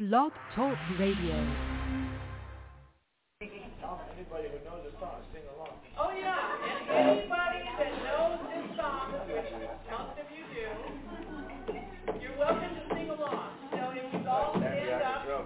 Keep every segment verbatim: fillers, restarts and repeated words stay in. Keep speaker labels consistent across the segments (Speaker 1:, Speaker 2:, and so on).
Speaker 1: Blog Talk Radio.
Speaker 2: Anybody who knows the song, sing along.
Speaker 3: Oh yeah, and anybody that knows this song, which most of you do, you're welcome to sing along. So if you all stand up.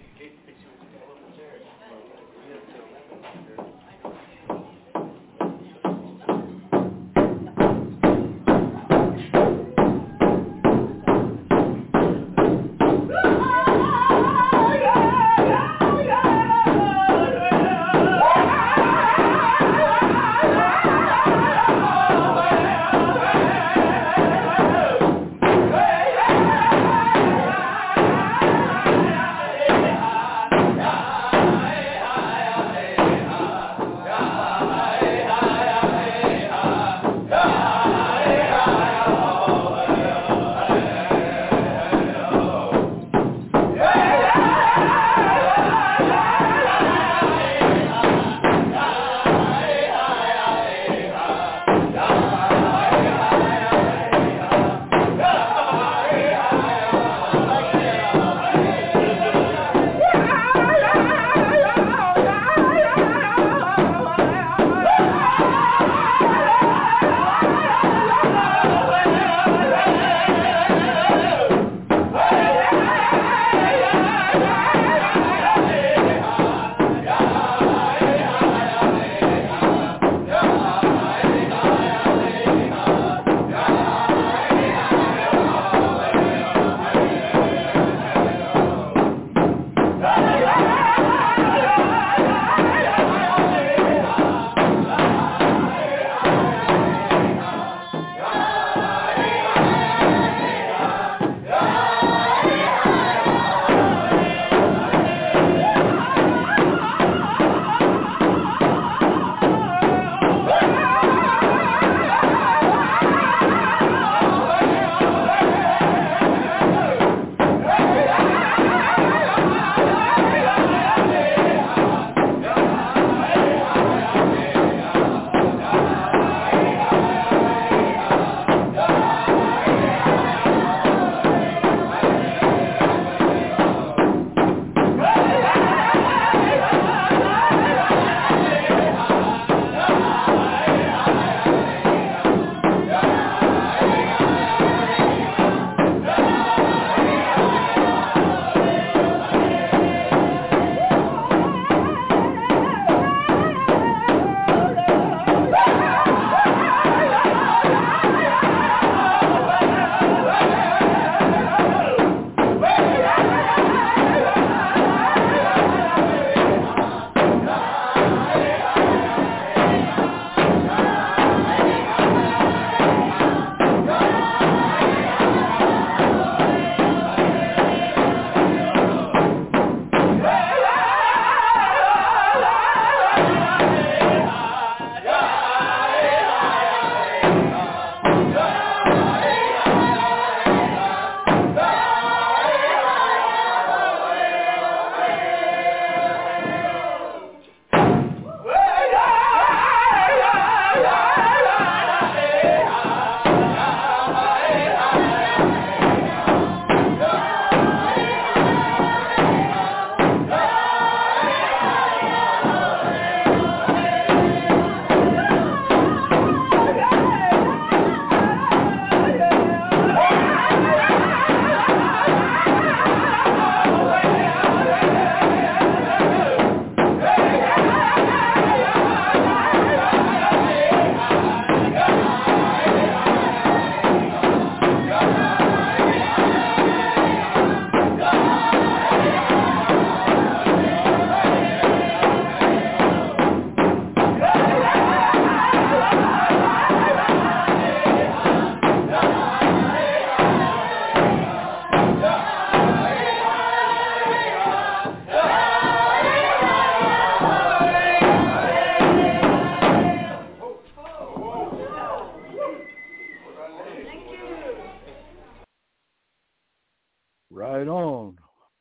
Speaker 4: Right on.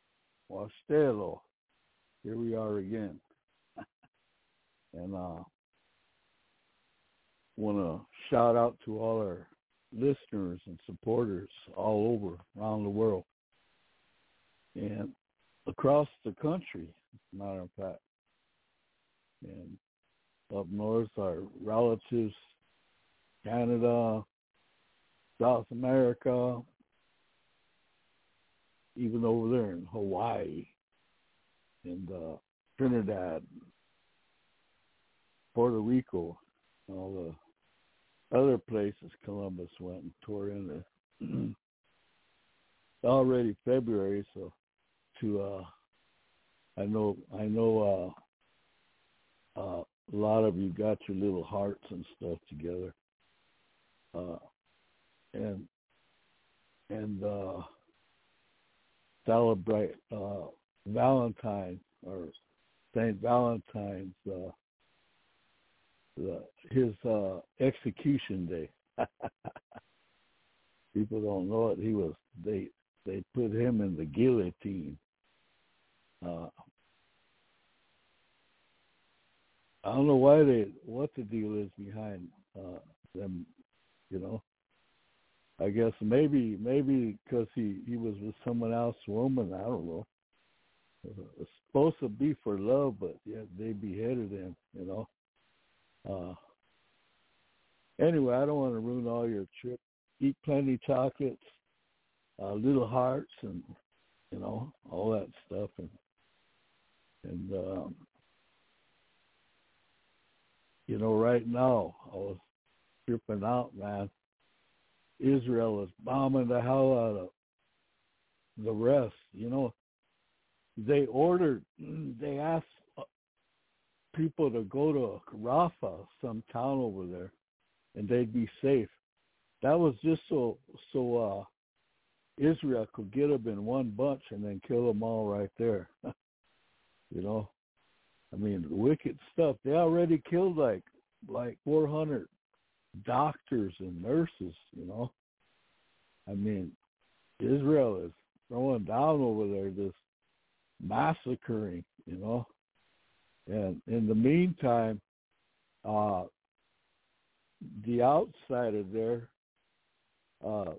Speaker 4: Wastelo. Here we are again. and uh want to shout out to all our listeners and supporters all over around the world. And across the country, as a matter of fact. And up north, our relatives, Canada, South America, even over there in Hawaii and uh, Trinidad, Puerto Rico, all the other places Columbus went and tore into. Already February, so to uh, I know I know uh, uh, a lot of you got your little hearts and stuff together, uh, and and uh, celebrate uh, Valentine or Saint Valentine's uh, the, his uh, execution day. People don't know it. He was they they put him in the guillotine. Uh, I don't know why they what the deal is behind uh, them. You know, I guess maybe maybe because he, he was with someone else, woman. I don't know. It's supposed to be for love, but yeah, they beheaded him. You know. Uh, anyway, I don't want to ruin all your trip. Eat plenty of chocolates, uh, little hearts, and you know all that stuff, and and um, you know right now I was tripping out, man. Israel is bombing the hell out of the rest. You know, they ordered, they asked people to go to Rafah, some town over there, and they'd be safe. That was just so so uh, Israel could get them in one bunch and then kill them all right there. You know, I mean, wicked stuff. They already killed like like four hundred doctors and nurses. You know, I mean, Israel is throwing down over there, just massacring. You know, and in the meantime, uh, the outside of there. Uh,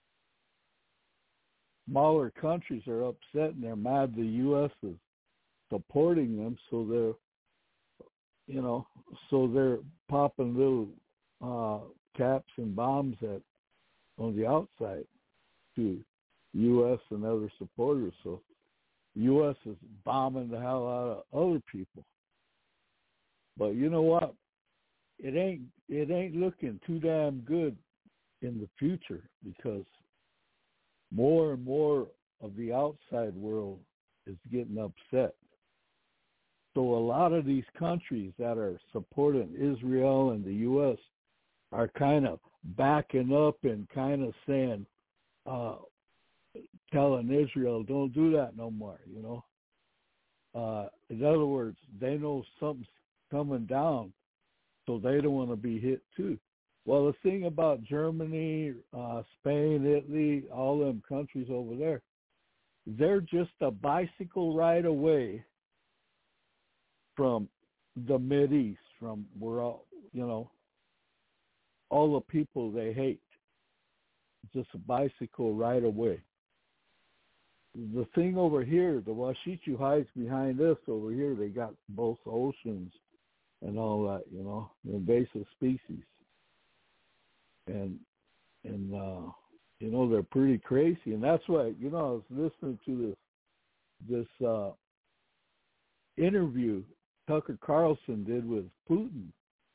Speaker 4: smaller countries are upset and they're mad the U S is supporting them, so they're, you know, so they're popping little uh, caps and bombs at on the outside to U S and other supporters. So U S is bombing the hell out of other people. But you know what? It ain't it ain't looking too damn good in the future, because more and more of the outside world is getting upset. So a lot of these countries that are supporting Israel and the U S are kind of backing up and kind of saying, uh, telling Israel, don't do that no more, you know. Uh, in other words, they know something's coming down, so they don't want to be hit too. Well, the thing about Germany, uh, Spain, Italy, all them countries over there, they're just a bicycle ride away from the Mideast, from where all, you know, all the people they hate. Just a bicycle ride away. The thing over here, the Washichu Heights behind us over here, they got both oceans and all that, you know, invasive species. And, and uh, you know, they're pretty crazy. And that's why, you know, I was listening to this, this uh, interview Tucker Carlson did with Putin.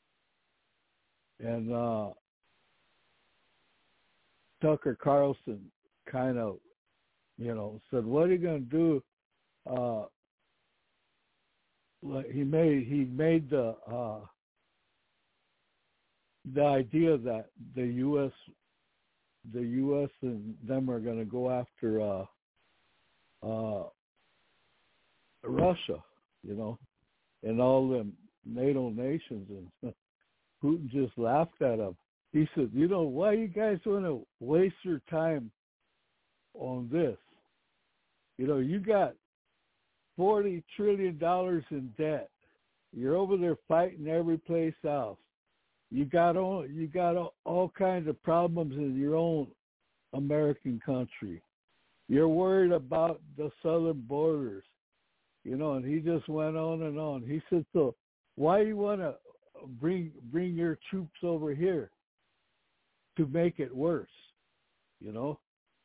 Speaker 4: And uh, Tucker Carlson kind of, you know, said, what are you going to do? Uh, he made, he made the, uh, the idea that the U S the U S and them are going to go after uh, uh, Russia, you know, and all them NATO nations. And Putin just laughed at him. He said, you know, why you guys want to waste your time on this? You know, you got forty trillion dollars in debt. You're over there fighting every place else. You got all you got all, all kinds of problems in your own American country. You're worried about the southern borders, you know, and he just went on and on. He said, so why do you want to bring bring your troops over here to make it worse, you know?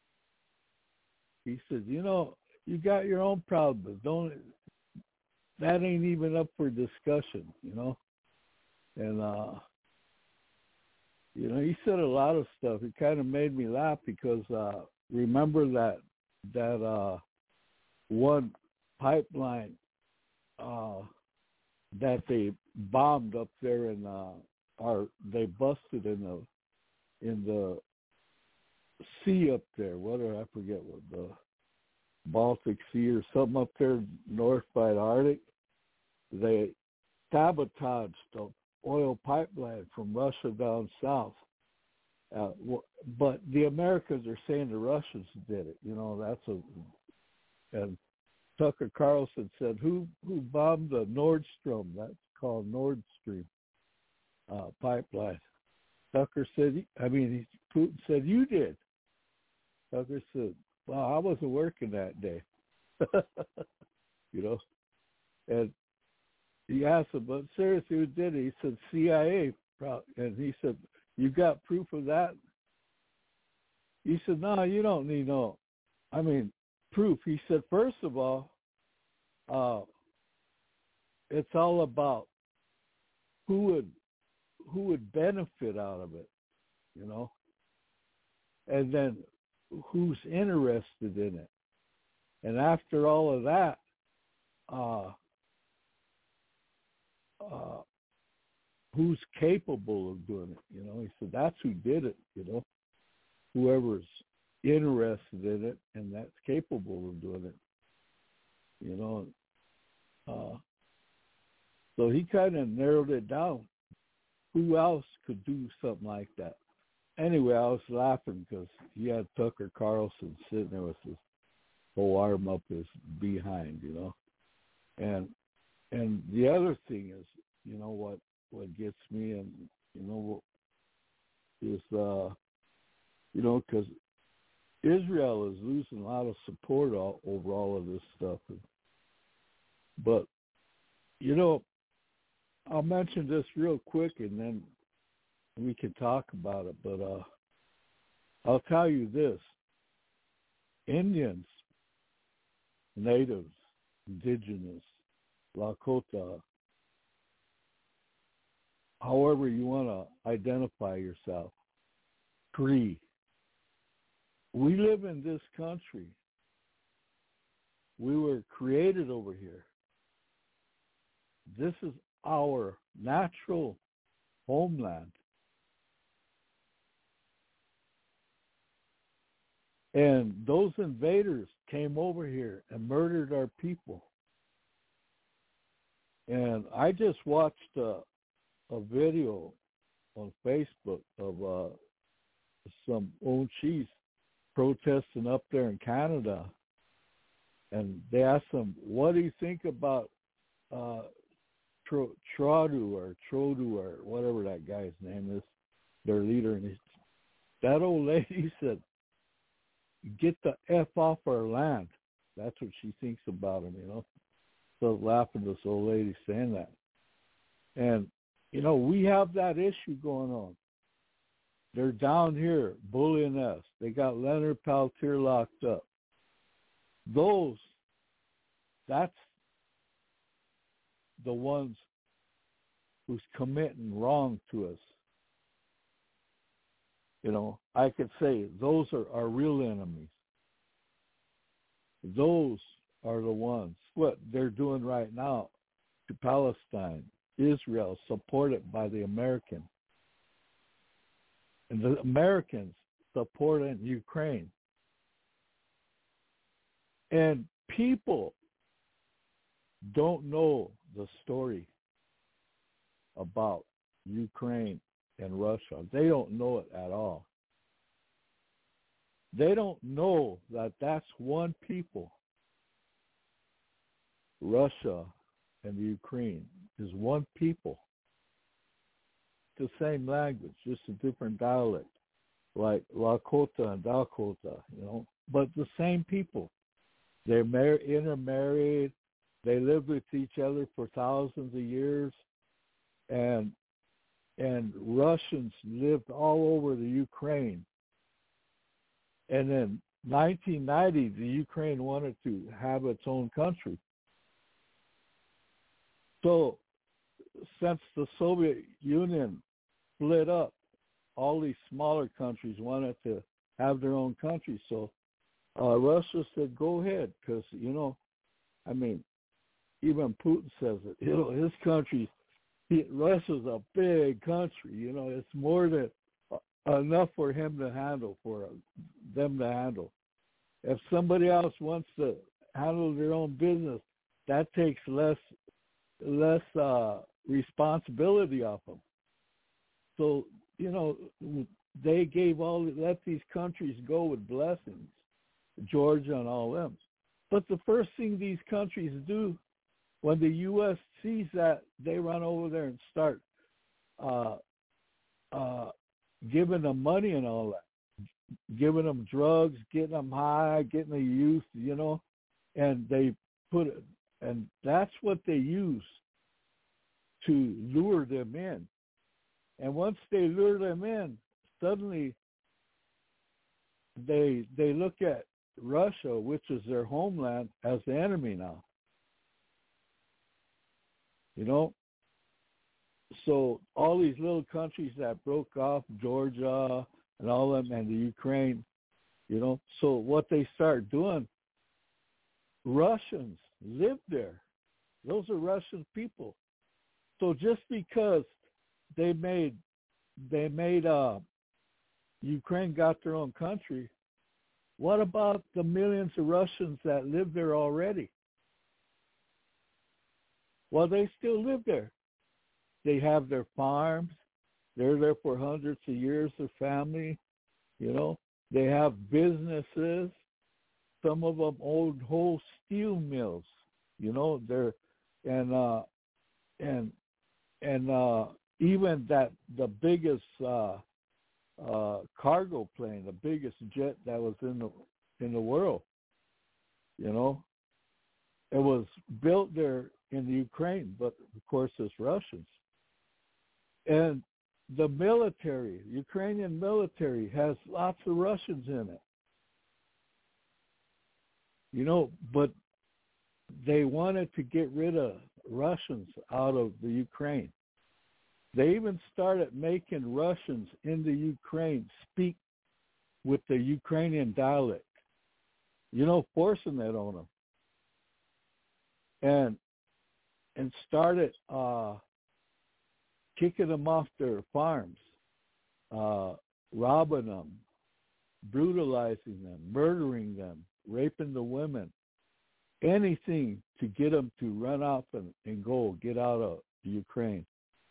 Speaker 4: He said, you know, you got your own problems. Don't, that ain't even up for discussion, you know? And, uh, you know, he said a lot of stuff. It kind of made me laugh because uh, remember that that uh, one pipeline uh, that they bombed up there in, uh, or they busted in the in the sea up there. What did I forget? What the Baltic Sea or something up there north by the Arctic? They sabotaged the oil pipeline from Russia down south. Uh, but the Americans are saying the Russians did it. You know, that's a, and Tucker Carlson said, who who bombed the Nordstrom? That's called Nord Stream uh, pipeline. Tucker said, I mean, he, Putin said, you did. Tucker said, well, I wasn't working that day. You know, and he asked him, but seriously, who did it? He said, C I A. And he said, you got proof of that? He said, no, you don't need no, I mean, proof. He said, first of all, uh, it's all about who would who would benefit out of it, you know, and then who's interested in it. And after all of that, uh, uh, who's capable of doing it, you know? He said, that's who did it, you know, whoever's interested in it and that's capable of doing it, you know. Uh, so he kind of narrowed it down. Who else could do something like that? Anyway, I was laughing because he had Tucker Carlson sitting there with his whole arm up his behind, you know. And and the other thing is, you know, what, what gets me, and, you know, is, uh, you know, because Israel is losing a lot of support all, over all of this stuff. But, you know, I'll mention this real quick and then we can talk about it. But uh, I'll tell you this. Indians, natives, indigenous, Lakota, however you want to identify yourself, Cree, we live in this country. We were created over here. This is our natural homeland. And those invaders came over here and murdered our people. And I just watched a, a video on Facebook of uh, some Ochies protesting up there in Canada. And they asked them, what do you think about uh, Tro- Trodu or Trodu or whatever that guy's name is, their leader? And he, that old lady said, get the F off our land. That's what she thinks about him, you know. So laughing, this old lady saying that. And, you know, we have that issue going on. They're down here bullying us. They got Leonard Peltier locked up. Those, that's the ones who's committing wrong to us. You know, I could say those are our real enemies. Those are the ones, what they're doing right now to Palestine, Israel, supported by the Americans. And the Americans supporting Ukraine. And people don't know the story about Ukraine and Russia. They don't know it at all. They don't know that that's one people. Russia and the Ukraine is one people. The same language, just a different dialect, like Lakota and Dakota, you know. but the same people. They're mar- intermarried. They lived with each other for thousands of years, and and Russians lived all over the Ukraine. And in nineteen ninety, the Ukraine wanted to have its own country. So since the Soviet Union split up, all these smaller countries wanted to have their own country. So uh, Russia said, go ahead, because, you know, I mean, even Putin says it. You know, his country, he, Russia's a big country. You know, it's more than uh, enough for him to handle, for uh, them to handle. If somebody else wants to handle their own business, that takes less less uh, responsibility off them. So, you know, they gave all, let these countries go with blessings, Georgia and all them. But the first thing these countries do when the U S sees that, they run over there and start uh, uh, giving them money and all that, giving them drugs, getting them high, getting the youth, you know, and they put it, and that's what they use to lure them in. And once they lure them in, suddenly they they look at Russia, which is their homeland, as the enemy now. You know? So all these little countries that broke off, Georgia and all of them, and the Ukraine, you know, so what they start doing, Russians live there. Those are Russian people. So just because they made they made uh, Ukraine got their own country, what about the millions of Russians that live there already? Well, they still live there. They have their farms. They're there for hundreds of years, their family, you know. They have businesses. Some of them own whole steel mills, you know. They're and uh, and and uh, even that the biggest uh, uh, cargo plane, the biggest jet that was in the in the world, you know, it was built there in the Ukraine, but of course it's Russians. And the military, Ukrainian military, has lots of Russians in it. You know, but they wanted to get rid of Russians out of the Ukraine. They even started making Russians in the Ukraine speak with the Ukrainian dialect, you know, forcing that on them. And and started uh, kicking them off their farms, uh, robbing them, brutalizing them, murdering them, raping the women, anything to get them to run off and, and go, get out of Ukraine.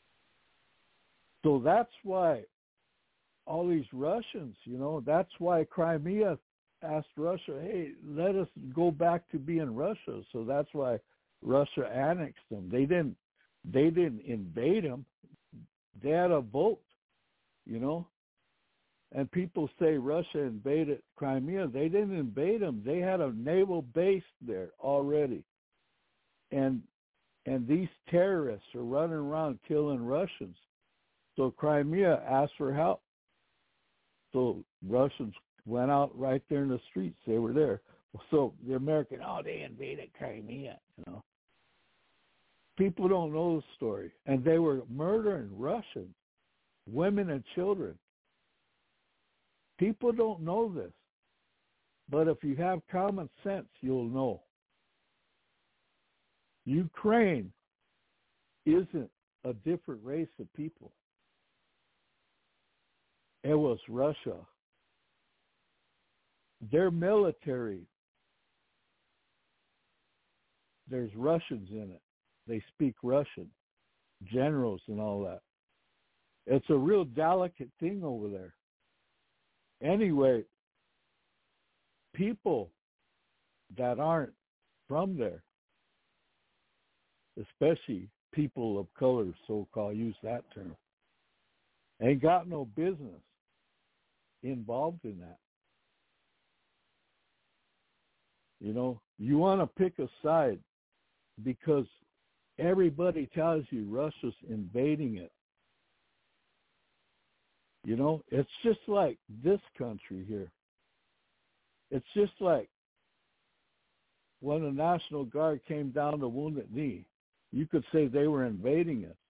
Speaker 4: So that's why all these Russians, you know, that's why Crimea asked Russia, hey, let us go back to being Russia. So that's why Russia annexed them. They didn't, they didn't invade them. They had a vote, you know. And people say Russia invaded Crimea. They didn't invade them. They had a naval base there already. And and these terrorists are running around killing Russians. So Crimea asked for help. So Russians went out right there in the streets. They were there. So the American, oh, they invaded Crimea, you know. People don't know the story. And they were murdering Russians, women and children. People don't know this. But if you have common sense, you'll know. Ukraine isn't a different race of people. It was Russia. Their military, there's Russians in it. They speak Russian, generals and all that. It's a real delicate thing over there. Anyway, people that aren't from there, especially people of color, so-called, use that term, ain't got no business involved in that. You know, you want to pick a side because everybody tells you Russia's invading it. You know, it's just like this country here. It's just like when the National Guard came down to Wounded Knee, you could say they were invading it.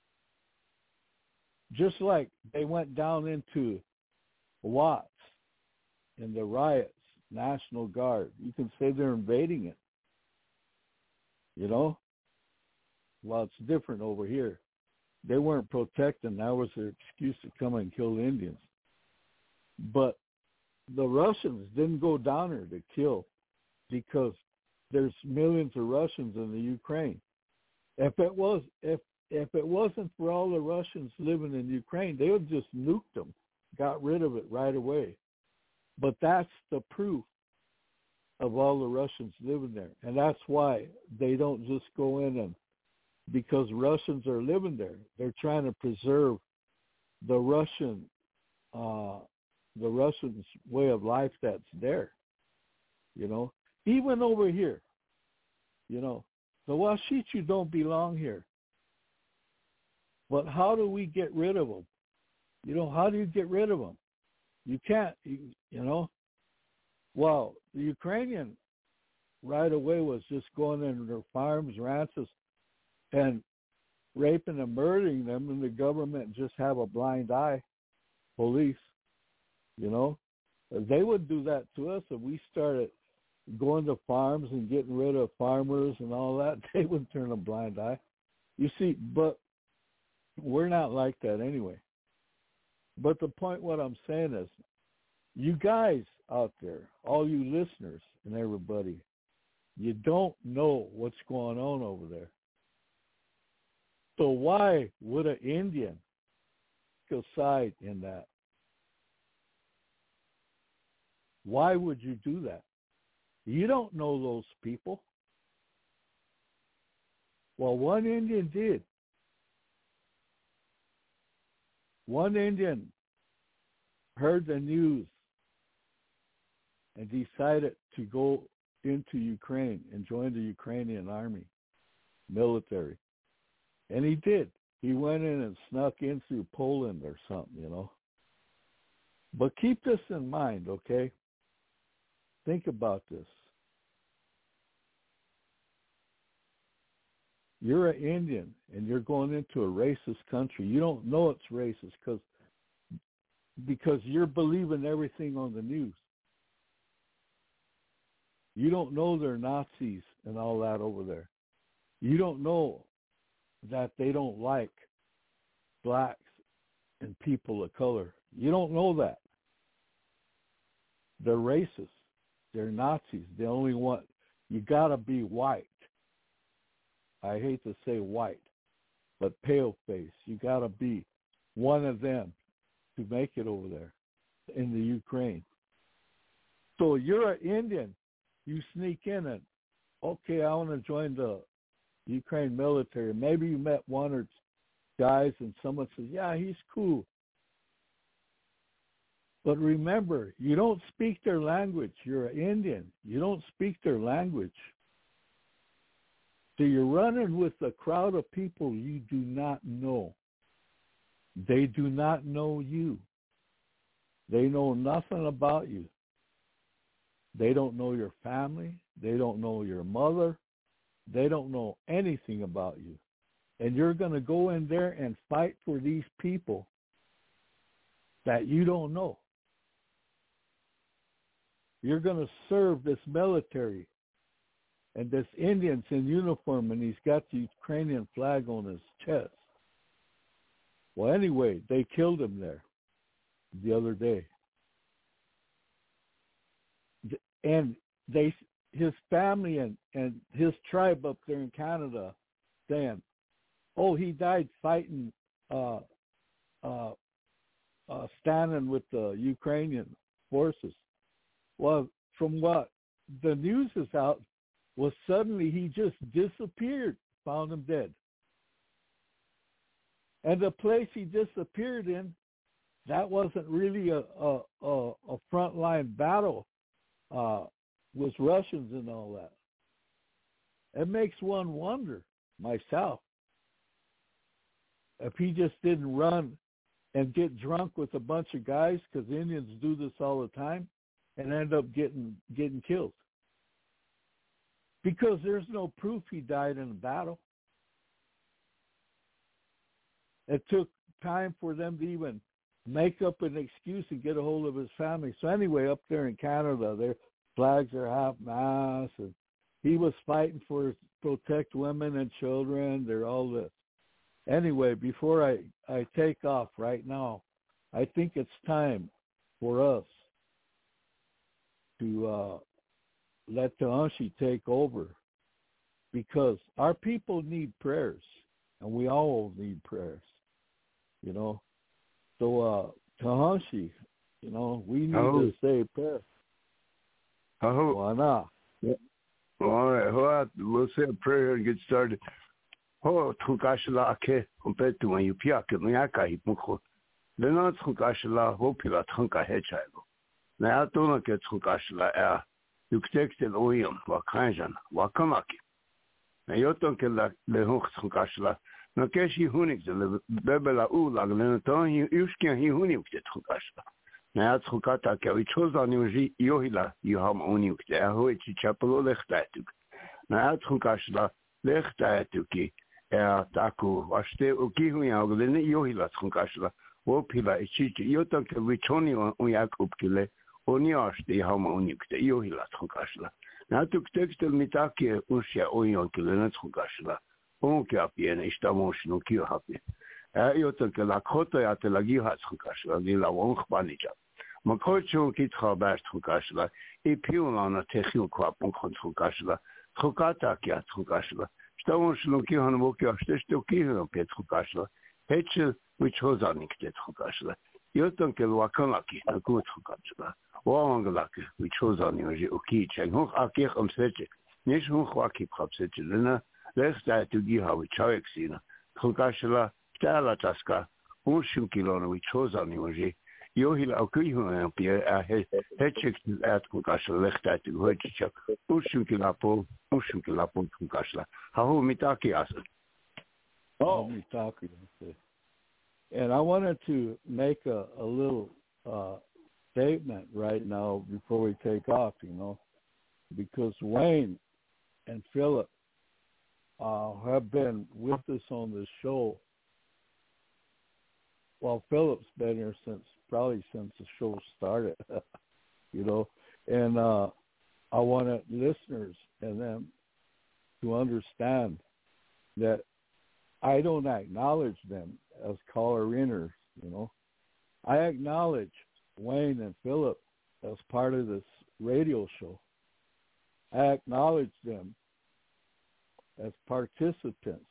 Speaker 4: Just like they went down into Watts in the riots, National Guard, you can say they're invading it. You know? Well, it's different over here. They weren't protecting. That was their excuse to come and kill the Indians. But the Russians didn't go down there to kill because there's millions of Russians in the Ukraine. If it was, if if it wasn't for all the Russians living in Ukraine, they would just nuke them, got rid of it right away. But that's the proof of all the Russians living there, and that's why they don't just go in and because Russians are living there. They're trying to preserve the Russian, uh, the Russians' way of life that's there. You know, even over here. You know, the Washichu don't belong here. But how do we get rid of them? You know, how do you get rid of them? You can't. You, you know. Well, the Ukrainian right away was just going into their farms, ranches, and raping and murdering them, and the government just have a blind eye, police, you know. They would do that to us if we started going to farms and getting rid of farmers and all that. They would turn a blind eye. You see, but we're not like that anyway. But the point what I'm saying is, you guys out there, all you listeners and everybody, you don't know what's going on over there. So why would an Indian take a side in that? Why would you do that? You don't know those people. Well, one Indian did. One Indian heard the news and decided to go into Ukraine and join the Ukrainian army, military. And he did. He went in and snuck in through Poland or something, you know. But keep this in mind, okay? Think about this. You're an Indian and you're going into a racist country. You don't know it's racist because because you're believing everything on the news. You don't know they're Nazis and all that over there. You don't know that they don't like blacks and people of color. You don't know that. They're racist. They're Nazis. They only want, you got to be white. I hate to say white, but pale face. You got to be one of them to make it over there in the Ukraine. So you're an Indian. You sneak in and, okay, I want to join the Ukraine military. Maybe you met one or two guys and someone says, yeah, he's cool. But remember, you don't speak their language. You're an Indian. You don't speak their language. So you're running with a crowd of people you do not know. They do not know you. They know nothing about you. They don't know your family. They don't know your mother. They don't know anything about you. And you're going to go in there and fight for these people that you don't know. You're going to serve this military and this Indian's in uniform and he's got the Ukrainian flag on his chest. Well, anyway, they killed him there the other day. And they, his family and, and his tribe up there in Canada saying, oh, he died fighting, uh, uh, uh, standing with the Ukrainian forces. Well, from what the news is out, was suddenly he just disappeared, found him dead. And the place he disappeared in, that wasn't really a, a, a, a frontline battle uh, was Russians and all that. It makes one wonder, myself, if he just didn't run and get drunk with a bunch of guys, because Indians do this all the time, and end up getting getting killed. Because there's no proof he died in a battle. It took time for them to even make up an excuse and get a hold of his family. So anyway, up there in Canada, their flags are half mast, and he was fighting for protect women and children. They're all this. Anyway, before I, I take off right now, I think it's time for us to uh, let Tahanshi take over, because our people need prayers, and we all need prayers, you know. So, uh, Tahanshi, you know, we need oh. to say a prayer.
Speaker 1: Oh.
Speaker 4: Why not?
Speaker 1: Yeah. All right, well, we'll say a prayer and get started. Oh, Tukashla Ake, compared to when you piak, Miaka, Hipuko. Then not Tukashla, Hopila, Tunka Hedgehog. Now, I don't get Tukashla air. You take the oil, Wakanjan, Wakamaki. Now, you don't get the Hook Tukashla. No Keshi Hunix, the Bebela Ulag, Lenaton, you scan he Hunik the Tukashla. Now, Tukata, we chose on you, Yohila, you have Unik, the Ahoichi Chapel Lechtatuk. Now, Tukashla, Lechtatuki. Er taku waste ukihu ya oglene yohila tsunkashla wo pila ichichi yotan ke wichoni unyak upkile oni ashte hama unikte yohila tsunkashla na tuk tekstel mitaki ushya oyon kile tsunkashla onke apiene istamoshno kiyo hapi er yotan ke la kota ya te la giha tsunkashla ni la wonch banija makocho kitcha bast tsunkashla e piulana techil kwa ponkon tsunkashla tsukata kya tsunkashla Stamos Luki on Wokia, Stestoki, Petrukashla, Hetchel, which was on Petrukashla. Yotunkel Wakanaki, a good Trukashla, Wangalaki, which was on Ukich, and Hook Akir um Sete, Nishun Waki Propsetilina, less that to give her with Choexina, Trukashla, Stala Taska, Unshunkilona, which was on Yoji, Yohil Akuhu, Pierre, a Hetchek at Kukashla, left that to Hetchuk, Unshukilapo, Unshukilapo Kukashla. How mitaki asan?
Speaker 4: Oh, mitaki. And I wanted to make a, a little uh, statement right now before we take off, you know, because Wayne and Philip uh, have been with us on this show. Well, Philip's been here since probably since the show started, you know, and uh, I wanted listeners and them to understand that I don't acknowledge them as caller-inners, you know. I acknowledge Wayne and Philip as part of this radio show. I acknowledge them as participants,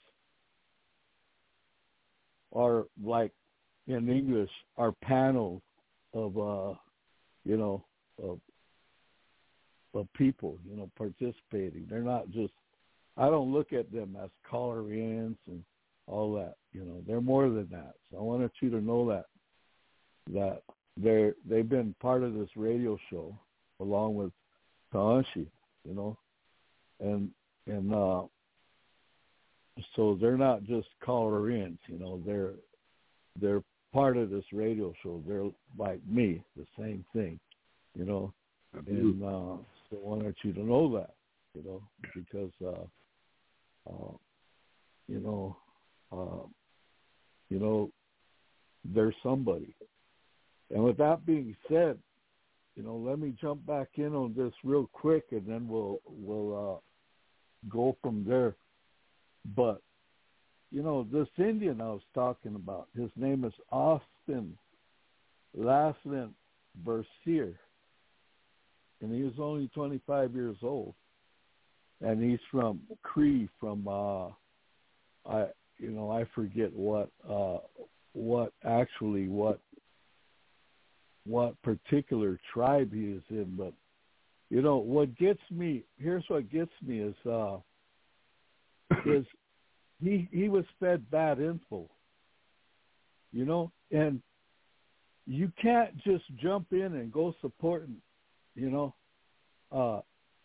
Speaker 4: or like in English, our panel of, uh, you know, of, of people, you know, participating. They're not just, I don't look at them as caller-ins and all that, you know. They're more than that. So I wanted you to know that, that they're, they've been part of this radio show along with Tahanshi, you know. And, and uh, so they're not just caller-ins, you know. They're, they're part of this radio show. They're like me, the same thing, you know. And uh, so I wanted you to know that, you know, because, uh, uh, you know, uh, you know, there's somebody. And with that being said, you know, let me jump back in on this real quick, and then we'll we'll uh, go from there. But you know, this Indian I was talking about, his name is Austin Laslin Bercier, and he was only twenty-five years old, and he's from Cree, from uh, I you know I forget what uh, what actually what what particular tribe he is in, but you know what gets me. Here's what gets me is uh, is he he was fed bad info, you know, and you can't just jump in and go supporting, you know, uh,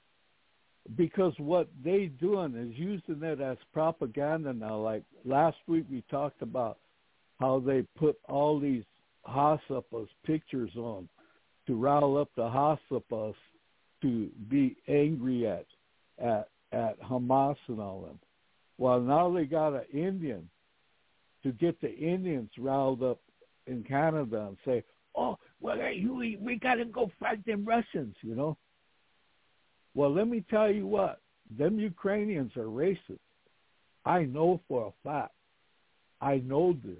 Speaker 4: because what they doing is using it as propaganda now. Like last week we talked about how they put all these Hasapas pictures on to rile up the Hasapas to be angry at at at Hamas and all them. Well, now they got an Indian to get the Indians riled up in Canada and say, oh, well, hey, we, we got to go fight them Russians, you know. Well, let me tell you what, them Ukrainians are racist. I know for a fact. I know this.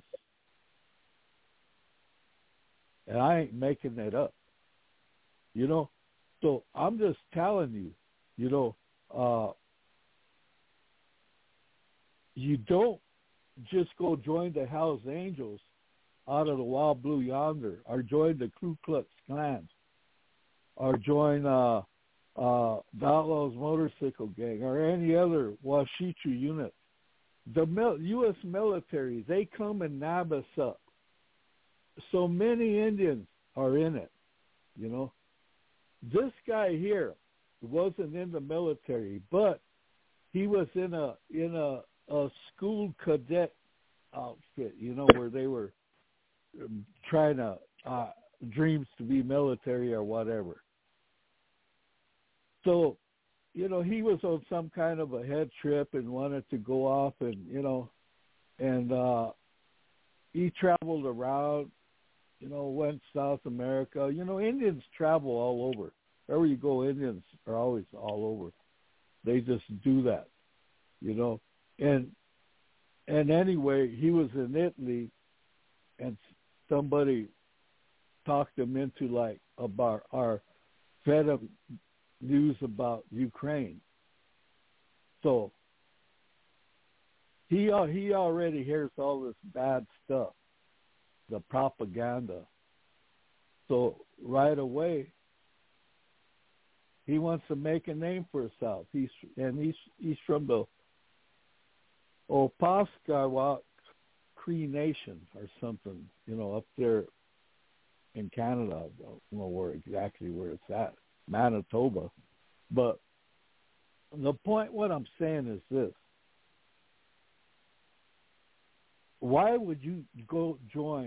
Speaker 4: And I ain't making that up. You know, so I'm just telling you, you know, uh, you don't just go join the Hells Angels out of the Wild Blue Yonder, or join the Ku Klux Klan, or join uh, uh, the Outlaws Motorcycle Gang, or any other Washichu unit. The mil- U S military, they come and nab us up. So many Indians are in it, you know. This guy here wasn't in the military, but he was in a in a, a school cadet outfit, you know, where they were trying to uh, dreams to be military or whatever. So, you know, he was on some kind of a head trip and wanted to go off and, you know, and uh, he traveled around, you know, went South America. You know, Indians travel all over. Wherever you go, Indians are always all over. They just do that, you know. And and anyway, he was in Italy, and somebody talked him into like about our fed him news about Ukraine. So he he already hears all this bad stuff, the propaganda. So right away, he wants to make a name for himself. He's and he's he's from the Opaskwayak Cree Nation or something, you know, up there in Canada. I don't know where exactly where it's at, Manitoba. But the point, what I'm saying is this: why would you go join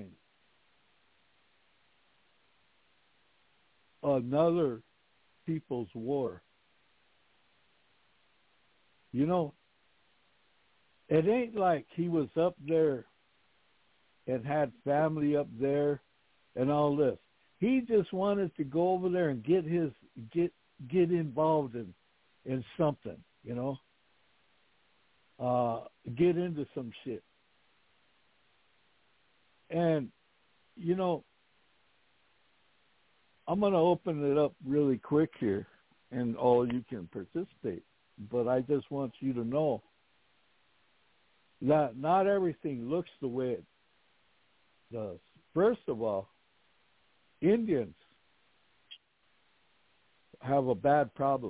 Speaker 4: another people's war? You know, it ain't like he was up there and had family up there and all this. He just wanted to go over there and get his get get involved in in something, you know. Uh, get into some shit. And you know, I'm going to open it up really quick here, and all you can participate. But I just want you to know that not everything looks the way it does. First of all, Indians have a bad problem.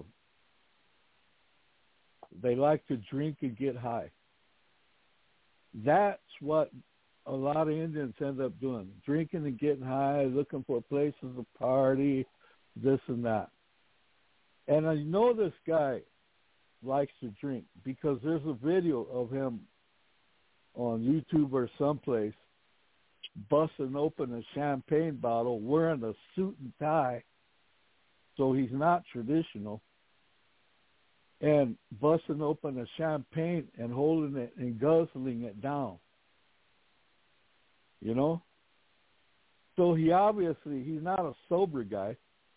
Speaker 4: They like to drink and get high. That's what a lot of Indians end up doing, drinking and getting high, looking for places to party, this and that. And I know this guy likes to drink because there's a video of him on YouTube or someplace busting open a champagne bottle, wearing a suit and tie, so he's not traditional, and busting open a champagne and holding it and guzzling it down. You know? So he obviously, he's not a sober guy.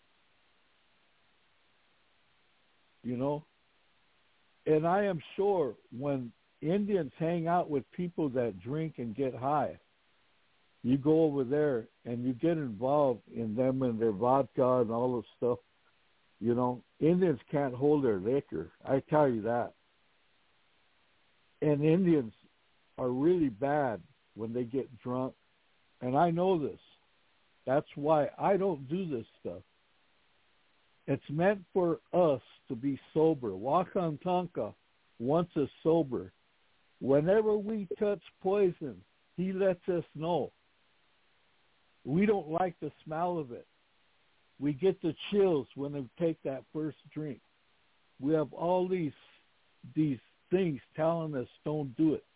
Speaker 4: You know? And I am sure when Indians hang out with people that drink and get high, you go over there and you get involved in them and their vodka and all this stuff. You know, Indians can't hold their liquor. I tell you that. And Indians are really bad when they get drunk. And I know this. That's why I don't do this stuff. It's meant for us to be sober. Wakantanka wants us sober. Whenever we touch poison, he lets us know. We don't like the smell of it. We get the chills when we take that first drink. We have all these these things telling us don't do it.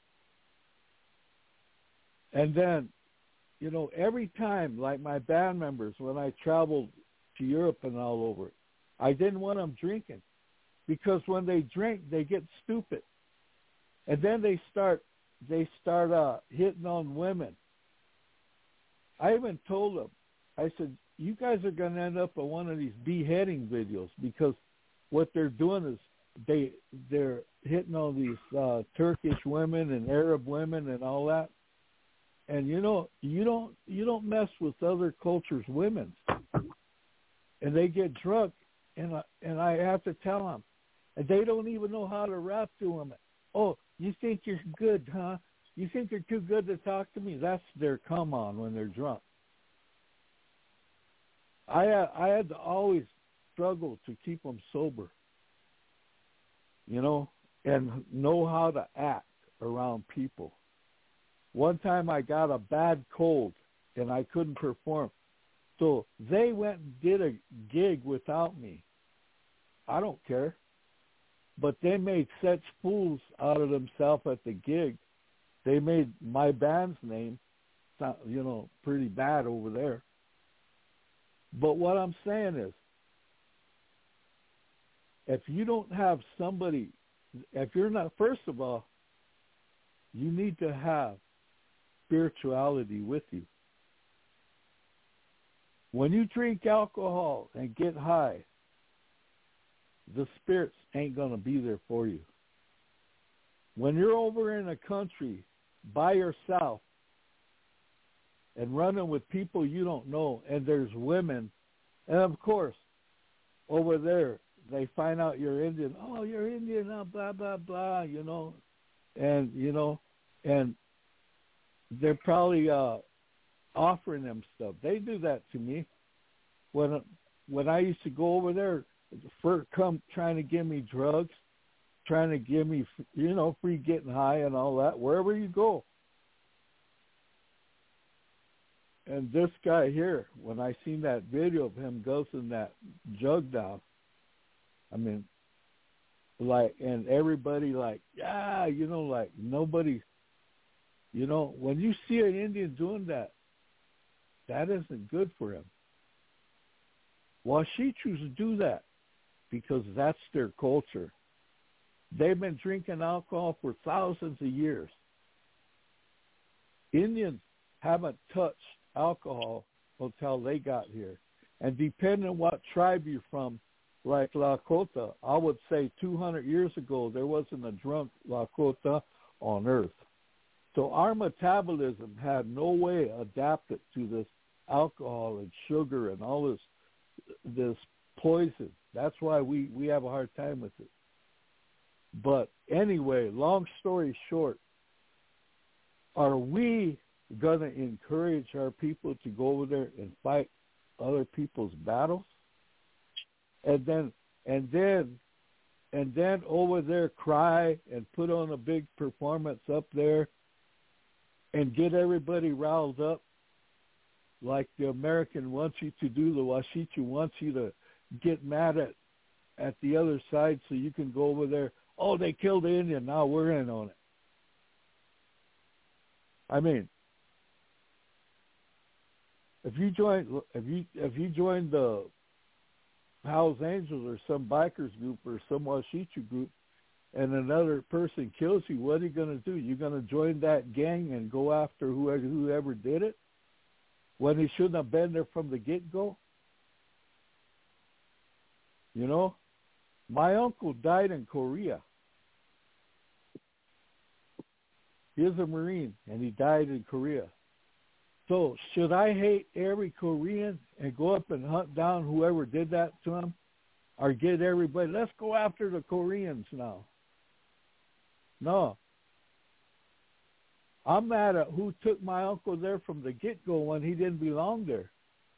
Speaker 4: And then, you know, every time, like my band members, when I traveled to Europe and all over, I didn't want them drinking, because when they drink, they get stupid, and then they start they start uh, hitting on women. I even told them, I said, you guys are going to end up in one of these beheading videos, because what they're doing is they they're hitting on these uh, Turkish women and Arab women and all that. And you know, you don't you don't mess with other cultures' women, and they get drunk, and I, and I have to tell them, and they don't even know how to rap to them. Oh, you think you're good, huh? You think you're too good to talk to me? That's their come on when they're drunk. I uh, I had to always struggle to keep them sober, you know, and know how to act around people. One time I got a bad cold and I couldn't perform. So they went and did a gig without me. I don't care. But they made such fools out of themselves at the gig. They made my band's name, you know, pretty bad over there. But what I'm saying is, if you don't have somebody, if you're not, first of all, you need to have spirituality with you. When you drink alcohol and get high, the spirits ain't going to be there for you. When you're over in a country by yourself and running with people you don't know, and there's women, and of course, over there, they find out you're Indian. Oh, you're Indian, oh, blah, blah, blah, you know, and, you know, and they're probably uh, offering them stuff. They do that to me. When when I used to go over there, for come trying to give me drugs, trying to give me, you know, free getting high and all that, wherever you go. And this guy here, when I seen that video of him guzzling that jug down, I mean, like, and everybody like, yeah, you know, like nobody. You know, when you see an Indian doing that, that isn't good for him. Washichus do that because that's their culture. They've been drinking alcohol for thousands of years. Indians haven't touched alcohol until they got here. And depending on what tribe you're from, like Lakota, I would say two hundred years ago, there wasn't a drunk Lakota on earth. So our metabolism had no way adapted to this alcohol and sugar and all this this poison. That's why we, we have a hard time with it. But anyway, long story short, are we going to encourage our people to go over there and fight other people's battles? And then and then and then over there cry and put on a big performance up there and get everybody riled up like the American wants you to do, the Washichu wants you to get mad at, at the other side so you can go over there, oh, they killed the Indian, now we're in on it. I mean, if you join if you if you join the Hell's Angels or some bikers group or some Washichu group, and another person kills you, what are you going to do? You're going to join that gang and go after whoever, whoever did it when he shouldn't have been there from the get-go? You know, my uncle died in Korea. He was a Marine, and he died in Korea. So should I hate every Korean and go up and hunt down whoever did that to him? Or get everybody, let's go after the Koreans now. No. I'm mad at who took my uncle there from the get-go when he didn't belong there.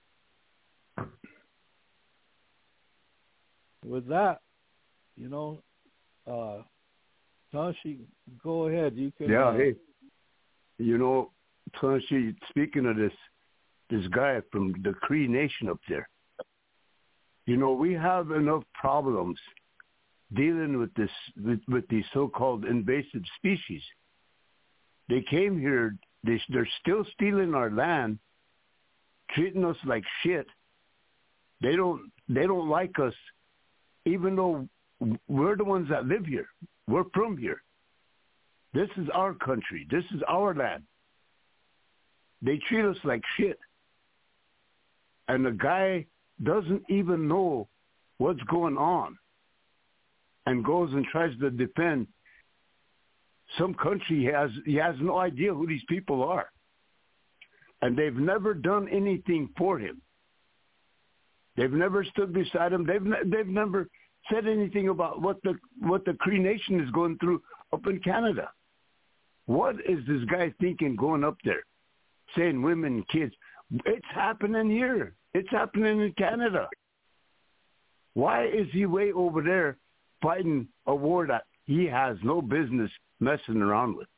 Speaker 4: With that, you know, uh, Tashi, go ahead. You can.
Speaker 1: Yeah,
Speaker 4: uh,
Speaker 1: hey, you know, Tashi, speaking of this, this guy from the Cree Nation up there, you know, we have enough problems dealing with this with, with these so-called invasive species. They came here. They, they're still stealing our land, treating us like shit. They don't. They don't like us, even though we're the ones that live here. We're from here. This is our country. This is our land. They treat us like shit. And the guy doesn't even know what's going on and goes and tries to defend some country. He has, he has no idea who these people are. And they've never done anything for him. They've never stood beside him. They've, ne- they've never said anything about what the, what the Cree Nation is going through up in Canada. What is this guy thinking going up there, saying women and kids? It's happening here. It's happening in Canada. Why is he way over there fighting a war that he has no business messing around with?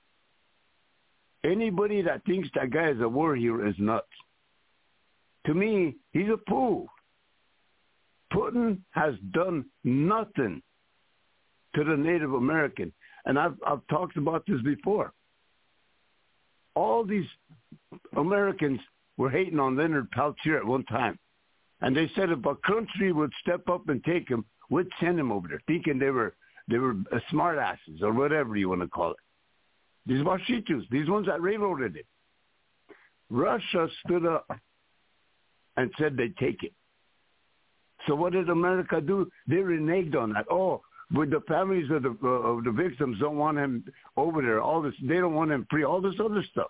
Speaker 1: Anybody that thinks that guy is a war hero is nuts. To me, he's a fool. Putin has done nothing to the Native American. And I've, I've talked about this before. All these Americans were hating on Leonard Peltier at one time. And they said if a country would step up and take him, we'd send him over there, thinking they were they were smart asses or whatever you want to call it. These Washitus, these ones that railroaded it. Russia stood up and said they'd take it. So what did America do? They reneged on that. Oh, but the families of the uh, of the victims don't want him over there. All this, they don't want him free. All this other stuff.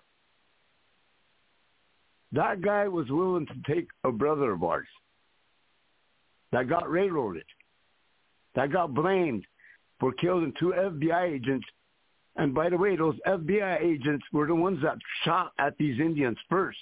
Speaker 1: That guy was willing to take a brother of ours that got railroaded, that got blamed for killing two F B I agents. And by the way, those F B I agents were the ones that shot at these Indians first.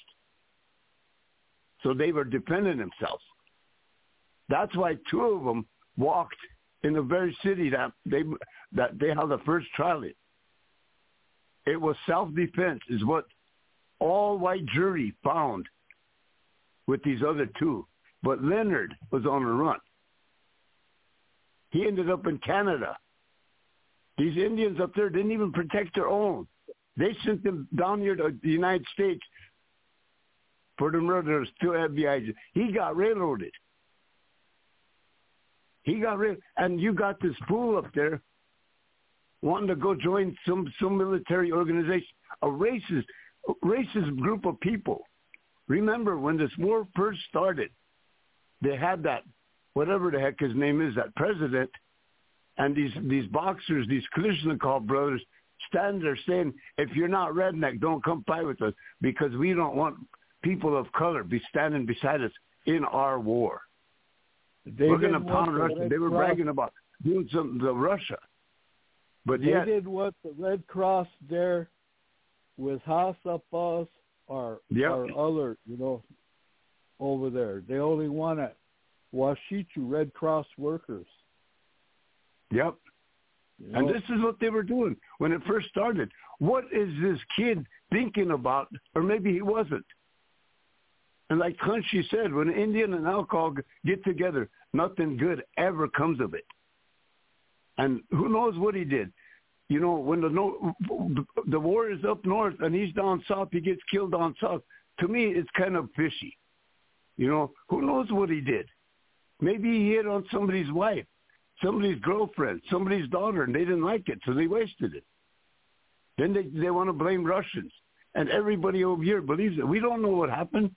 Speaker 1: So they were defending themselves. That's why two of them walked in the very city that they that they held the first trial in. It was self-defense is what all white jury found with these other two. But Leonard was on the run. He ended up in Canada. These Indians up there didn't even protect their own. They sent them down here to the United States for the murder of two F B I agents. He got railroaded. He got rid, and you got this fool up there wanting to go join some, some military organization, a racist, racist group of people. Remember, when this war first started, they had that, whatever the heck his name is, that president, and these, these boxers, these Kalashnikov brothers, stand there saying, if you're not redneck, don't come fight with us, because we don't want people of color be standing beside us in our war. They We're going to pound Russia. They were Cross. bragging about doing something to Russia. But
Speaker 4: they
Speaker 1: yet,
Speaker 4: did what the Red Cross there with House of Us or,
Speaker 1: yep.
Speaker 4: or other, you know, over there. They only wanted Washichu Red Cross workers.
Speaker 1: Yep. You know? And this is what they were doing when it first started. What is this kid thinking about? Or maybe he wasn't. And like Crunchy said, when Indian and alcohol get together, nothing good ever comes of it. And who knows what he did? You know, when the no, the war is up north and he's down south, he gets killed down south. To me, it's kind of fishy. You know, who knows what he did? Maybe he hit on somebody's wife, somebody's girlfriend, somebody's daughter, and they didn't like it, so they wasted it. Then they, they want to blame Russians. And everybody over here believes it. We don't know what happened.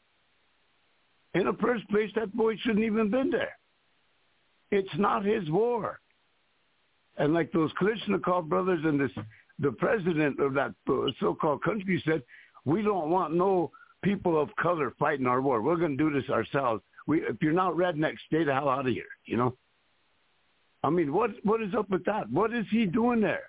Speaker 1: In the first place, that boy shouldn't even been there. It's not his war. And like those Kalashnikov brothers and this, the president of that so-called country said, we don't want no people of color fighting our war. We're going to do this ourselves. We, if you're not redneck, stay the hell out of here, you know? I mean, what what is up with that? What is he doing there?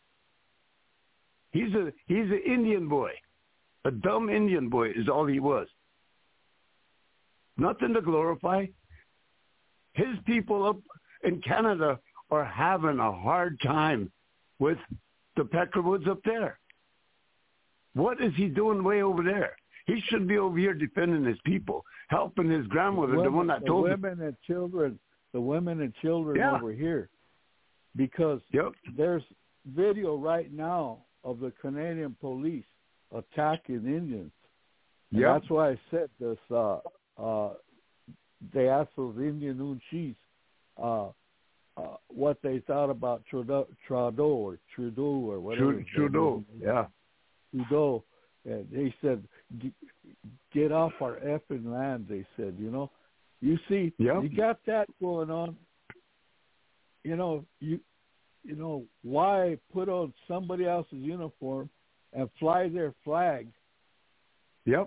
Speaker 1: He's a he's an Indian boy. A dumb Indian boy is all he was. Nothing to glorify. His people up in Canada are having a hard time with the Peckerwoods up there. What is he doing way over there? He should be over here defending his people, helping his grandmother, the, women, the one that
Speaker 4: the
Speaker 1: told
Speaker 4: women
Speaker 1: him.
Speaker 4: and children, the women and children
Speaker 1: yeah.
Speaker 4: over here. because
Speaker 1: Yep.
Speaker 4: there's video right now of the Canadian police attacking Indians. And
Speaker 1: Yep.
Speaker 4: that's why I said this. Uh, uh, they asked those Indian Unchis uh, uh, what they thought about Trudeau, Trudeau or Trudeau or whatever.
Speaker 1: Tru- Trudeau. Yeah.
Speaker 4: Trudeau. And they said, get off our effing land, they said, you know. You see,
Speaker 1: Yep.
Speaker 4: you got that going on. You know, you you know, why put on somebody else's uniform and fly their flag?
Speaker 1: Yep.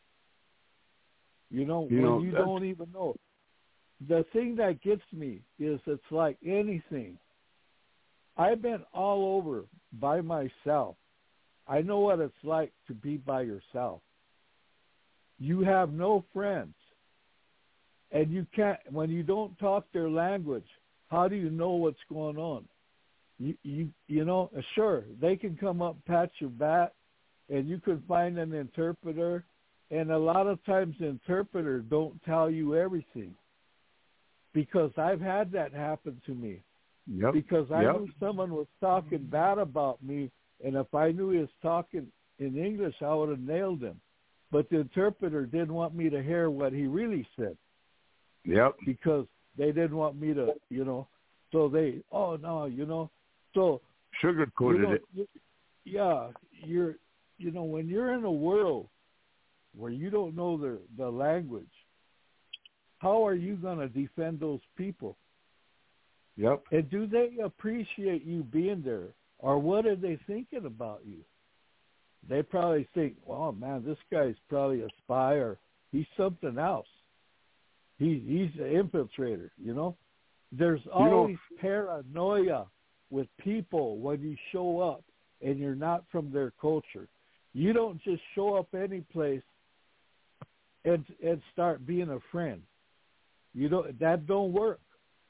Speaker 4: You know,
Speaker 1: You
Speaker 4: when
Speaker 1: know,
Speaker 4: you
Speaker 1: that's-
Speaker 4: don't even know. The thing that gets me is it's like anything. I've been all over by myself. I know what it's like to be by yourself. You have no friends. And you can't, when you don't talk their language, how do you know what's going on? You, you, you know, sure, they can come up, pat your back, and you can find an interpreter. And a lot of times the interpreter don't tell you everything. Because I've had that happen to me.
Speaker 1: Yep.
Speaker 4: Because I
Speaker 1: Yep.
Speaker 4: knew someone was talking bad about me, and if I knew he was talking in English, I would have nailed him. But the interpreter didn't want me to hear what he really said.
Speaker 1: Yep.
Speaker 4: Because they didn't want me to, you know, so they, oh, no, you know, so.
Speaker 1: Sugar-coated
Speaker 4: you know,
Speaker 1: it.
Speaker 4: you, yeah, you're, you know, when you're in a world where you don't know the, the language, how are you going to defend those people?
Speaker 1: Yep.
Speaker 4: And do they appreciate you being there? Or what are they thinking about you? They probably think, oh, man, this guy's probably a spy or he's something else. He, he's an infiltrator, you know? There's always you know, paranoia with people when you show up and you're not from their culture. You don't just show up any place and and start being a friend. You don't, that don't work.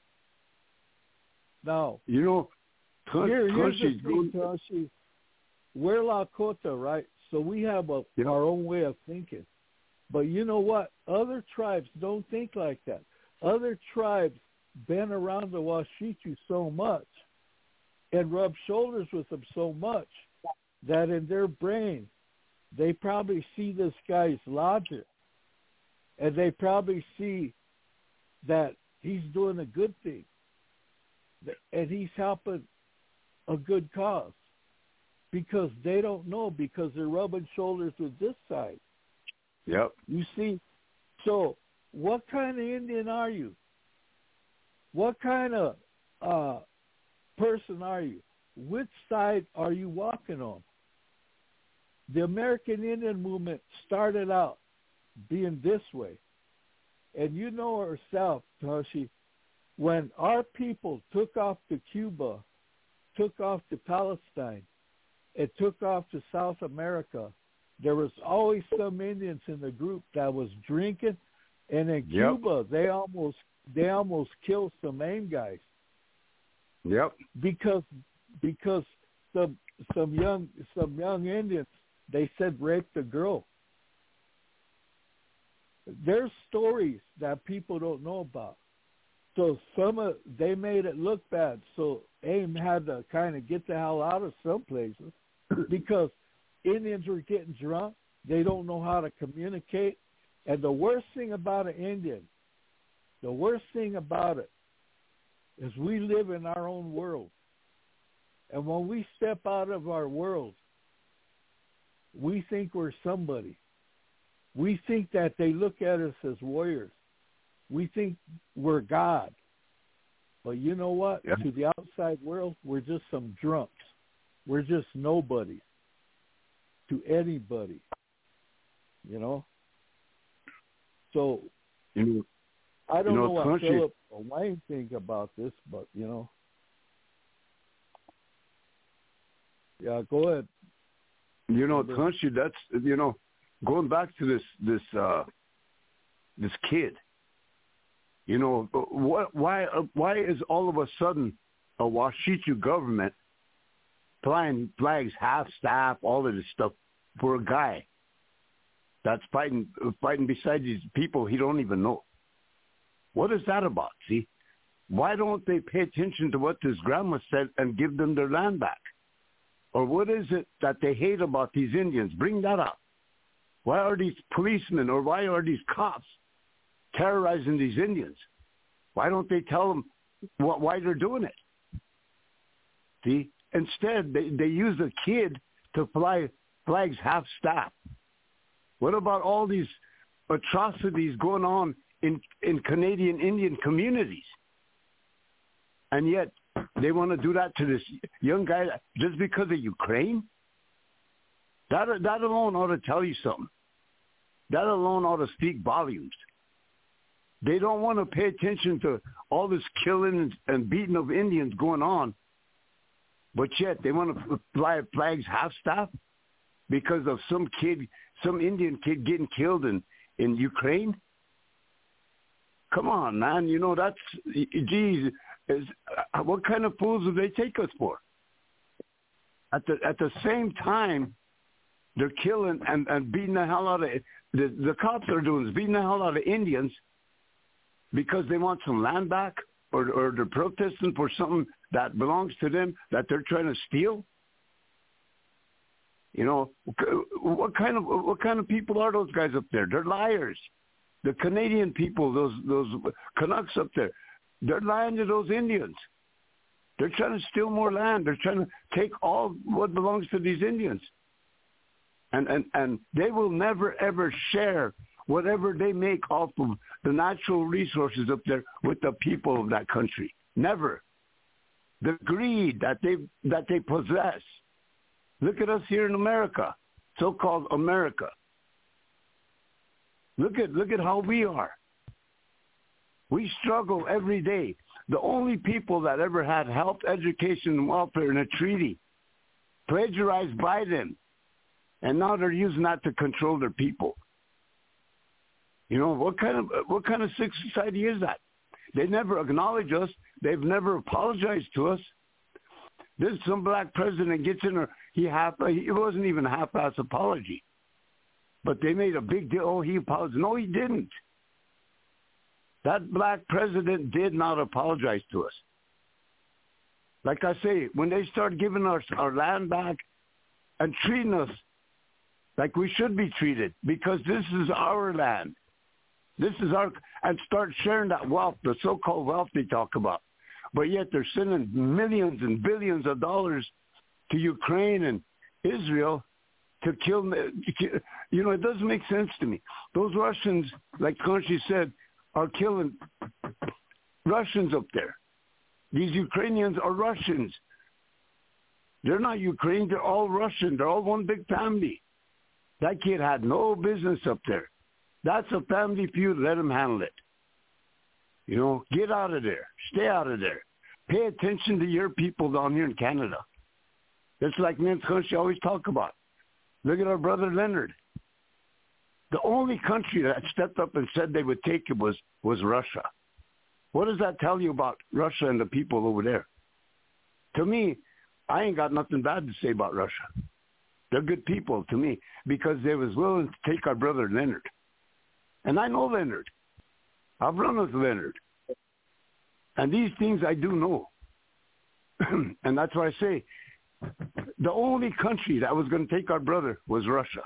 Speaker 4: Now,
Speaker 1: you know,
Speaker 4: here, here's the thing, Tashi. We're Lakota, right? So we have a,
Speaker 1: yeah.
Speaker 4: our own way of thinking. But you know what? Other tribes don't think like that. Other tribes been around the Washichu so much and rub shoulders with them so much that in their brain they probably see this guy's logic and they probably see that he's doing a good thing and he's helping a good cause because they don't know because they're rubbing shoulders with this side.
Speaker 1: Yep.
Speaker 4: You see, so what kind of Indian are you? What kind of uh, person are you? Which side are you walking on? The American Indian movement started out being this way. And you know yourself, Tashi, when our people took off to Cuba, took off to Palestine, and took off to South America, there was always some Indians in the group that was drinking, and in
Speaker 1: yep.
Speaker 4: Cuba they almost they almost killed some Maine guys.
Speaker 1: Yep.
Speaker 4: Because because some some young some young Indians, they said raped a girl. There's stories that people don't know about. So some of they made it look bad. So AIM had to kind of get the hell out of some places because Indians were getting drunk. They don't know how to communicate. And the worst thing about an Indian, the worst thing about it is we live in our own world. And when we step out of our world, we think we're somebody. We think that they look at us as warriors. We think we're God. But you know what?
Speaker 1: Yeah.
Speaker 4: To the outside world, we're just some drunks. We're just nobody to anybody, you know? So
Speaker 1: you know,
Speaker 4: I don't
Speaker 1: you know,
Speaker 4: know what
Speaker 1: country,
Speaker 4: Philip or Wayne think about this, but, you know. Yeah, go ahead.
Speaker 1: You know, country, that's, you know, going back to this, this, uh, this kid, you know, what, why, uh, why is all of a sudden a Washichu government flying flags, half-staff, all of this stuff for a guy that's fighting, fighting beside these people he don't even know? What is that about, see? Why don't they pay attention to what this grandma said and give them their land back? Or what is it that they hate about these Indians? Bring that up. Why are these policemen or why are these cops terrorizing these Indians? Why don't they tell them what, why they're doing it? See? Instead, they, they use a kid to fly flags half-staff. What about all these atrocities going on in, in Canadian Indian communities? And yet, they want to do that to this young guy just because of Ukraine? That, that alone ought to tell you something. That alone ought to speak volumes. They don't want to pay attention to all this killing and beating of Indians going on, but yet they want to fly flags half-staff because of some kid, some Indian kid getting killed in, in Ukraine? Come on, man. You know, that's, geez, is, uh, what kind of fools do they take us for? At the at the same time, they're killing and, and beating the hell out of, the, the cops are doing is beating the hell out of Indians because they want some land back, or, or they're protesting for something that belongs to them that they're trying to steal. You know, what kind of what kind of people are those guys up there? They're liars. The Canadian people, those those Canucks up there, they're lying to those Indians. They're trying to steal more land. They're trying to take all what belongs to these Indians. And and, and they will never, ever share whatever they make off of the natural resources up there with the people of that country. Never. The greed that they that they possess. Look at us here in America, so-called America. Look at look at how we are. We struggle every day. The only people that ever had health, education, and welfare in a treaty, plagiarized by them, and now they're using that to control their people. You know, what kind of what kind of sick society is that? They never acknowledge us. They've never apologized to us. This some black president gets in there. He half it wasn't even a half-ass apology, but they made a big deal. Oh, he apologized. No, he didn't. That black president did not apologize to us. Like I say, when they start giving us our land back and treating us like we should be treated, because this is our land. This is our, and start sharing that wealth, the so-called wealth they talk about. But yet they're sending millions and billions of dollars to Ukraine and Israel to kill, you know, it doesn't make sense to me. Those Russians, like Conchi said, are killing Russians up there. These Ukrainians are Russians. They're not Ukraine, they're all Russian. They're all one big family. That kid had no business up there. That's a family feud. Let him handle it. You know, get out of there. Stay out of there. Pay attention to your people down here in Canada. That's like me and Conchi always talk about. Look at our brother Leonard. The only country that stepped up and said they would take it was, was Russia. What does that tell you about Russia and the people over there? To me, I ain't got nothing bad to say about Russia. They're good people to me because they was willing to take our brother Leonard. And I know Leonard. I've run with Leonard. And these things I do know. And that's why I say the only country that was going to take our brother was Russia.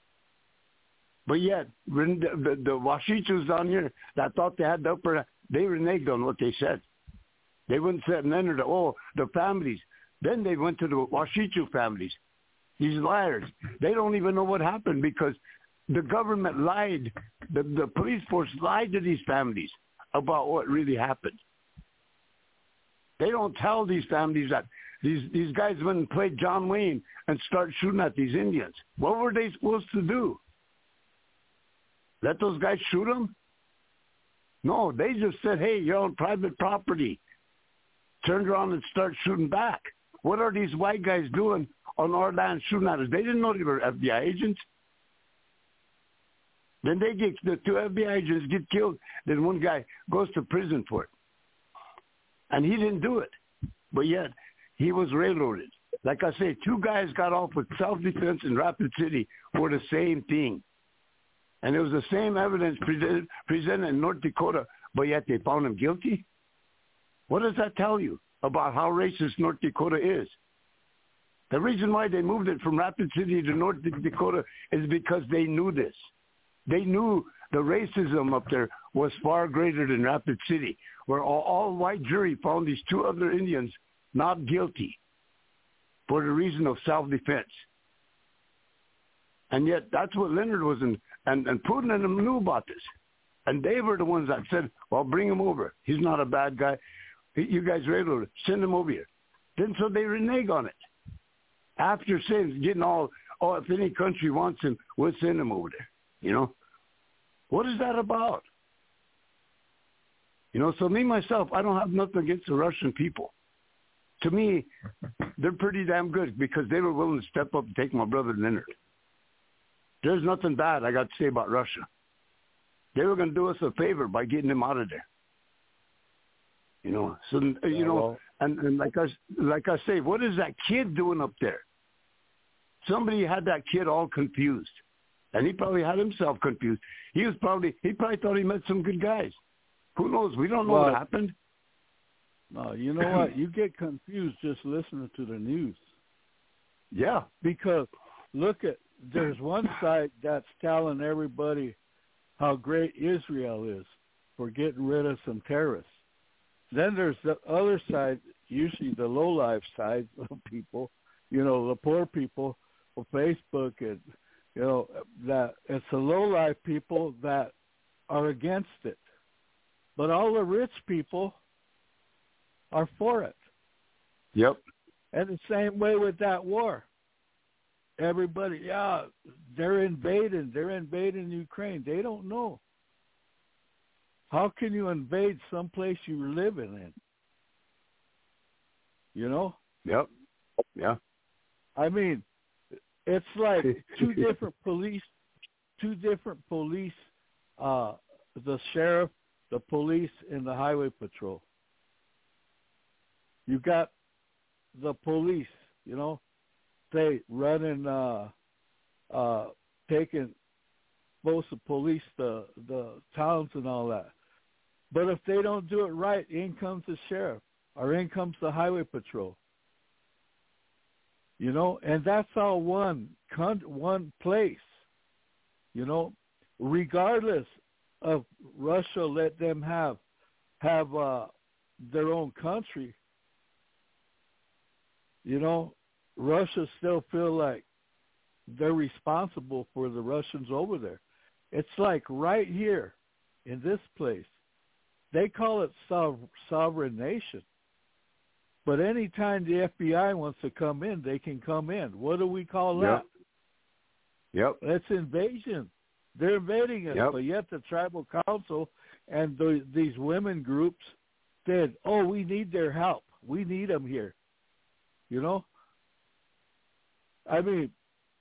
Speaker 1: But yet, the, the, the Washichus down here that thought they had the upper, they reneged on what they said. They wouldn't say Leonard, oh, the families. Then they went to the Washichu families. These liars. They don't even know what happened because the government lied. The, the police force lied to these families about what really happened. They don't tell these families that these, these guys went and played John Wayne and started shooting at these Indians. What were they supposed to do? Let those guys shoot them? No, they just said, hey, you're on private property. Turned around and started shooting back. What are these white guys doing on our land shooting at us? They didn't know they were F B I agents. Then they get, the two F B I agents get killed. Then one guy goes to prison for it. And he didn't do it. But yet, he was railroaded. Like I say, two guys got off with self-defense in Rapid City for the same thing. And it was the same evidence presented, presented in North Dakota, but yet they found him guilty. What does that tell you about how racist North Dakota is? The reason why they moved it from Rapid City to North Dakota is because they knew this. They knew the racism up there was far greater than Rapid City, where all, all white jury found these two other Indians not guilty for the reason of self-defense. And yet that's what Leonard was in, and, and Putin and them knew about this. And they were the ones that said, well, bring him over. He's not a bad guy. You guys are able to send him over here. Then so they renege on it. After saying, getting all, oh, if any country wants him, we'll send him over there. You know? What is that about? You know, so me, myself, I don't have nothing against the Russian people. To me, they're pretty damn good because they were willing to step up and take my brother Leonard. There's nothing bad I got to say about Russia. They were going to do us a favor by getting him out of there. You know, so, you yeah, know, well, and, and like I, like I say, what is that kid doing up there? Somebody had that kid all confused. And he probably had himself confused. He was probably, he probably thought he met some good guys. Who knows? We don't know well, what happened.
Speaker 4: No, you know what? You get confused just listening to the news.
Speaker 1: Yeah.
Speaker 4: Because look at, there's one side that's telling everybody how great Israel is for getting rid of some terrorists. Then there's the other side, usually the low-life side of people, you know, the poor people on Facebook, and, you know, that it's the low-life people that are against it. But all the rich people are for it.
Speaker 1: Yep.
Speaker 4: And the same way with that war. Everybody, yeah, they're invading. They're invading Ukraine. They don't know. How can you invade someplace you were living in? You know?
Speaker 1: Yep. Yeah.
Speaker 4: I mean, it's like two different police, two different police, uh, the sheriff, the police, and the highway patrol. You got the police, you know, they running, uh, uh, taking, supposed to police the, the towns and all that. But if they don't do it right, in comes the sheriff, or in comes the highway patrol. You know, and that's all one one place. You know, regardless of Russia, let them have have uh, their own country. You know, Russia still feel like they're responsible for the Russians over there. It's like right here in this place. They call it sov- sovereign nation. But anytime the F B I wants to come in, they can come in. What do we call that?
Speaker 1: Yep.
Speaker 4: That's invasion. They're invading us.
Speaker 1: Yep.
Speaker 4: But yet the tribal council and the, these women groups said, oh, we need their help. We need them here. You know? I mean,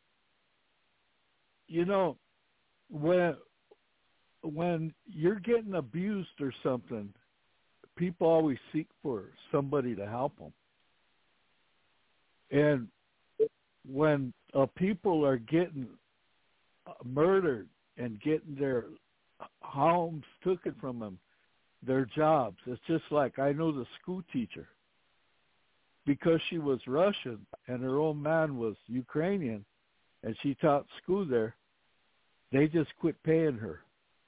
Speaker 4: you know, when when you're getting abused or something, people always seek for somebody to help them. And when uh, people are getting murdered and getting their homes taken from them, their jobs, it's just like I know the school teacher. Because she was Russian and her own man was Ukrainian and she taught school there, they just quit paying her.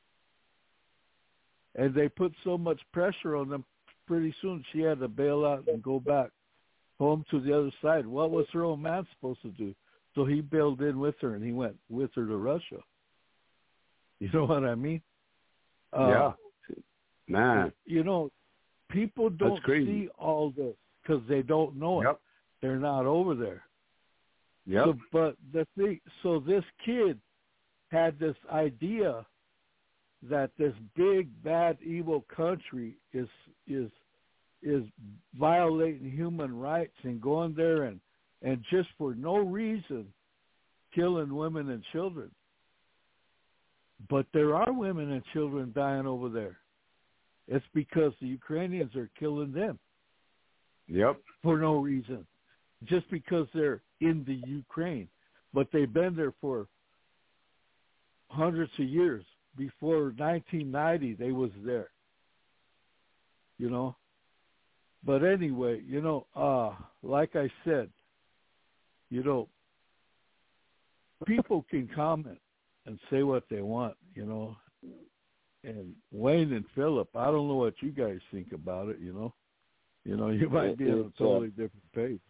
Speaker 4: And they put so much pressure on them, pretty soon she had to bail out and go back home to the other side. What was her own man supposed to do? So he bailed in with her and he went with her to Russia. You know what I mean? Uh,
Speaker 1: yeah. Man.
Speaker 4: You know, people don't see all this because they don't know
Speaker 1: yep.
Speaker 4: it. They're not over there.
Speaker 1: Yep.
Speaker 4: So, but the thing, so this kid had this idea that this big, bad, evil country is is is violating human rights and going there and, and just for no reason killing women and children. But there are women and children dying over there. It's because the Ukrainians are killing them.
Speaker 1: Yep.
Speaker 4: For no reason. Just because they're in the Ukraine. But they've been there for hundreds of years. Before nineteen ninety, they was there. You know? but anyway, you know, uh, like I said, you know, people can comment and say what they want, you know. And Wayne and Philip, I don't know what you guys think about it, you know. You know, you might be on a totally uh, different page.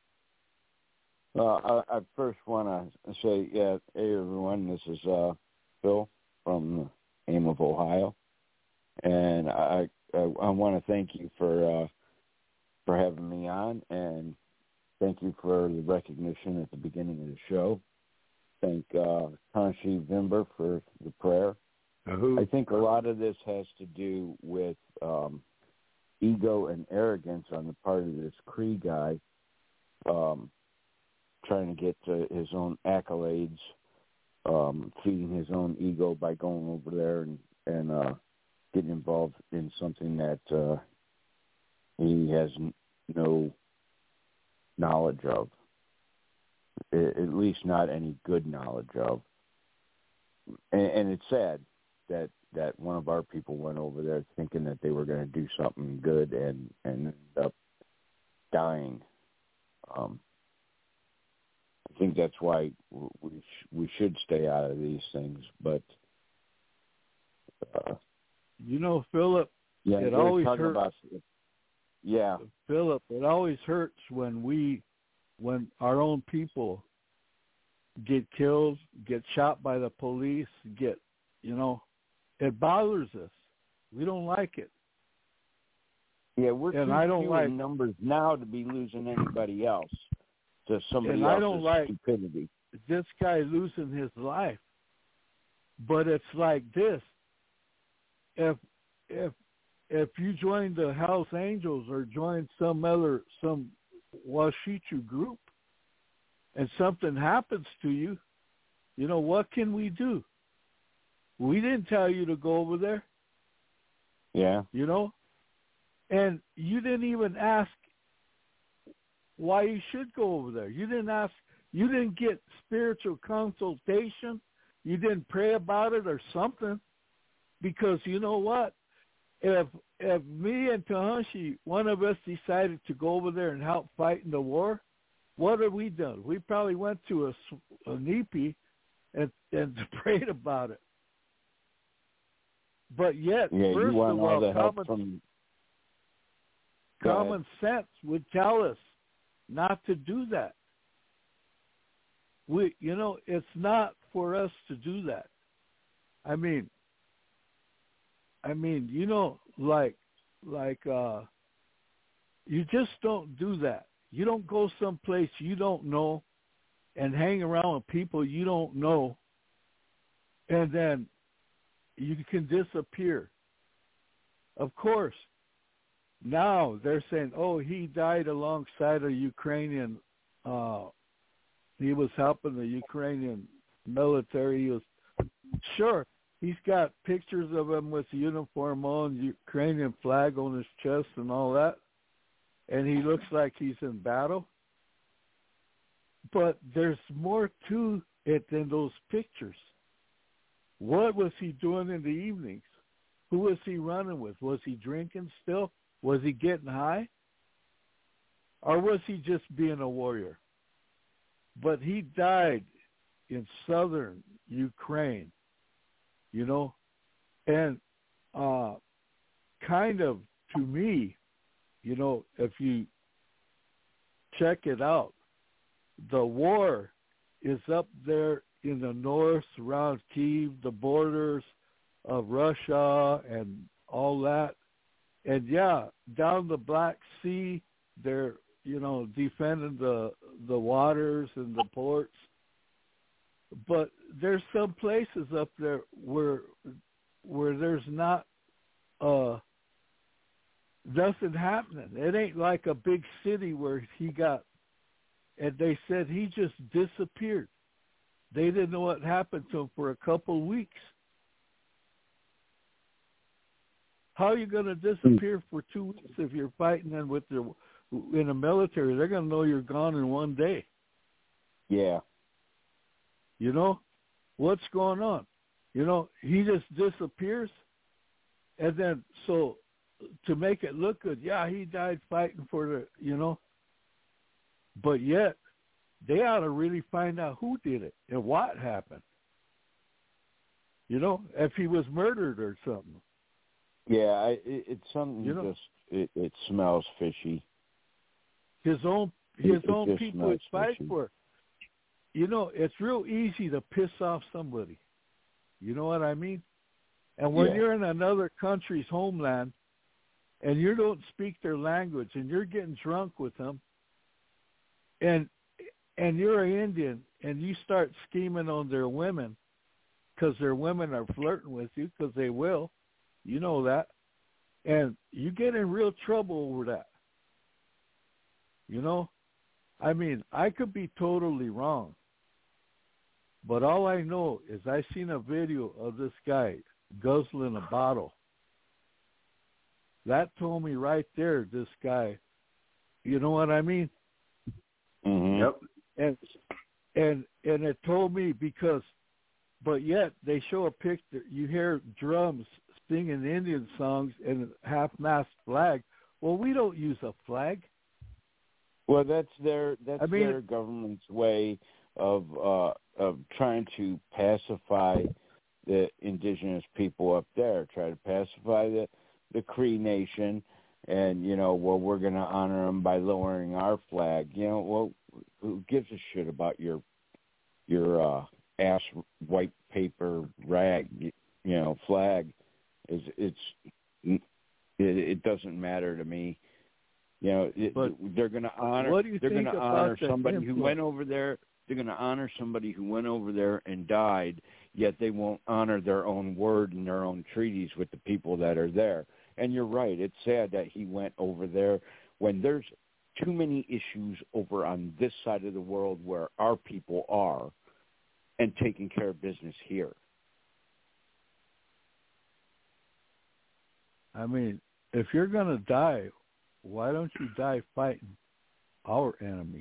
Speaker 5: Uh, I, I first want to say, yeah, hey, everyone, this is uh, Phil from AIM of Ohio. And I I, I want to thank you for uh, for having me on, and thank you for the recognition at the beginning of the show. Thank uh, Kanshi Vimber for the prayer.
Speaker 1: Uh-huh.
Speaker 5: I think a lot of this has to do with um, ego and arrogance on the part of this Cree guy, um, trying to get to his own accolades, um, feeding his own ego by going over there and, and uh, getting involved in something that uh, he has n- no knowledge of, I- at least not any good knowledge of. And, and it's sad that, that one of our people went over there thinking that they were going to do something good and, and ended up dying. Um, I think that's why we sh- we should stay out of these things. But uh,
Speaker 4: you know, Philip,
Speaker 5: yeah,
Speaker 4: it always hurts.
Speaker 5: About, yeah,
Speaker 4: Philip, it always hurts when we, when our own people get killed, get shot by the police, get, you know, it bothers us. We don't like it.
Speaker 5: Yeah, we're
Speaker 4: and
Speaker 5: too
Speaker 4: I don't
Speaker 5: few
Speaker 4: like
Speaker 5: in numbers now to be losing anybody else to somebody
Speaker 4: and
Speaker 5: else's
Speaker 4: I don't like
Speaker 5: stupidity.
Speaker 4: This guy losing his life. But it's like this. If if if you join the Hells Angels or join some other some Washichu group and something happens to you, you know, what can we do? We didn't tell you to go over there.
Speaker 5: Yeah.
Speaker 4: You know? And you didn't even ask why you should go over there. You didn't ask, you didn't get spiritual consultation. You didn't pray about it or something. Because you know what? If if me and Tahanshi, one of us decided to go over there and help fight in the war, what have we done? We probably went to a, a N E P and, and prayed about it. But yet,
Speaker 5: yeah,
Speaker 4: first
Speaker 5: you want
Speaker 4: of
Speaker 5: all
Speaker 4: all,
Speaker 5: the help
Speaker 4: common,
Speaker 5: from
Speaker 4: common sense would tell us not to do that. We, you know, it's not for us to do that. I mean, I mean, you know, like, like, uh, you just don't do that. You don't go someplace you don't know and hang around with people you don't know, and then you can disappear. Of course, now they're saying, oh, he died alongside a Ukrainian, uh, he was helping the Ukrainian military. He was, sure, he's got pictures of him with the uniform on, Ukrainian flag on his chest and all that, and he looks like he's in battle. But there's more to it than those pictures. What was he doing in the evenings? Who was he running with? Was he drinking still? Was he getting high? Or was he just being a warrior? But he died in southern Ukraine, you know, and uh, kind of to me, you know, if you check it out, the war is up there in the north around Kyiv, the borders of Russia and all that. And yeah, down the Black Sea, they're, you know, defending the the waters and the ports. But there's some places up there where where there's not uh nothing happening. It ain't like a big city where he got, and they said he just disappeared. They didn't know what happened to him for a couple of weeks. How are you going to disappear for two weeks if you're fighting in with the in the military? They're going to know you're gone in one day.
Speaker 5: Yeah.
Speaker 4: You know, what's going on? You know, he just disappears. And then, so to make it look good. Yeah, he died fighting for the, you know. But yet, they ought to really find out who did it and what happened. You know, if he was murdered or something.
Speaker 5: Yeah, I, it, it's something
Speaker 4: you know,
Speaker 5: just it, it smells fishy.
Speaker 4: His own his
Speaker 5: it,
Speaker 4: own
Speaker 5: it
Speaker 4: people would fight
Speaker 5: fishy.
Speaker 4: for it. You know, it's real easy to piss off somebody. You know what I mean? And when
Speaker 5: yeah.
Speaker 4: you're in another country's homeland and you don't speak their language and you're getting drunk with them and and you're an Indian and you start scheming on their women because their women are flirting with you, because they will. You know that. And you get in real trouble over that. You know? I mean, I could be totally wrong. But all I know is I seen a video of this guy guzzling a bottle. That told me right there, this guy, you know what I mean?
Speaker 5: Mm-hmm.
Speaker 1: Yep.
Speaker 4: And and and it told me because, but yet they show a picture. You hear drums singing Indian songs and a half-mast flag. Well, we don't use a flag.
Speaker 5: Well, that's their that's
Speaker 4: I mean,
Speaker 5: their government's way of uh, of trying to pacify the indigenous people up there. Try to pacify the the Cree Nation, and you know, well, we're going to honor them by lowering our flag. You know, well, who gives a shit about your your uh, ass white paper rag? You know, flag is it's it, it doesn't matter to me. You know, it, they're going to honor.
Speaker 4: What do you
Speaker 5: they're going
Speaker 4: think
Speaker 5: to
Speaker 4: about
Speaker 5: honor
Speaker 4: the
Speaker 5: somebody
Speaker 4: influence?
Speaker 5: who went over there. They're going to honor somebody who went over there and died. Yet they won't honor their own word and their own treaties with the people that are there. And you're right. It's sad that he went over there when there's too many issues over on this side of the world where our people are, and taking care of business here.
Speaker 4: I mean, if you're going to die, why don't you die fighting our enemies?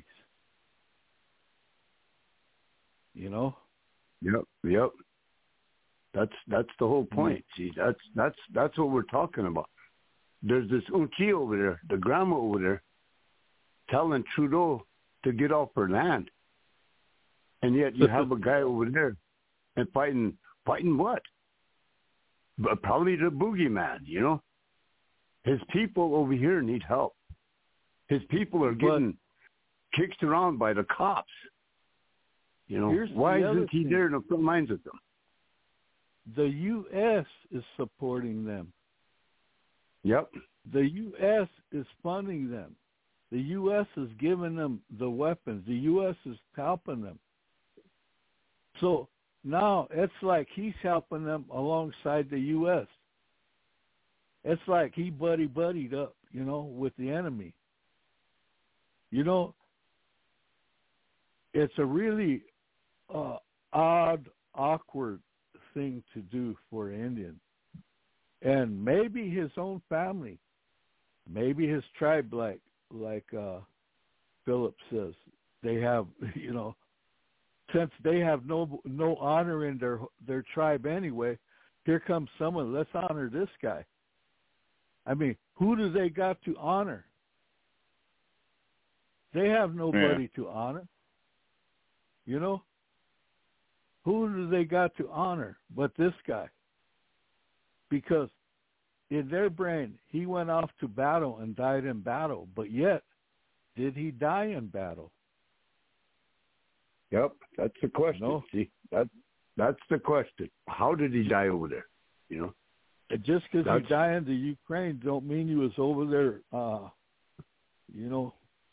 Speaker 4: You know?
Speaker 1: Yep, yep. That's that's the whole point. See, that's that's that's what we're talking about. There's this Unchi over there, the grandma over there, telling Trudeau to get off her land, and yet you have a guy over there and fighting fighting what? But probably the boogeyman. You know, his people over here need help. His people are getting but, kicked around by the cops. You know, why isn't he
Speaker 4: thing.
Speaker 1: there in the front lines with them?
Speaker 4: The U S is supporting them.
Speaker 1: Yep.
Speaker 4: The U S is funding them. The U S is giving them the weapons. The U S is helping them. So now it's like he's helping them alongside the U S. It's like he buddy-buddied up, you know, with the enemy. You know, it's a really uh, odd, awkward thing to do for an Indian. And maybe his own family, maybe his tribe, like like uh, Philip says, they have, you know, since they have no no honor in their their tribe anyway, here comes someone, let's honor this guy. I mean, who do they got to honor? They have nobody yeah. to honor. You know? Who do they got to honor but this guy? Because in their brain, he went off to battle and died in battle. But yet, did he die in battle?
Speaker 1: Yep, that's the question.
Speaker 4: No.
Speaker 1: See, that, that's the question. How did he die over there? You know?
Speaker 4: Just because he died in the Ukraine don't mean he was over there, uh, you know.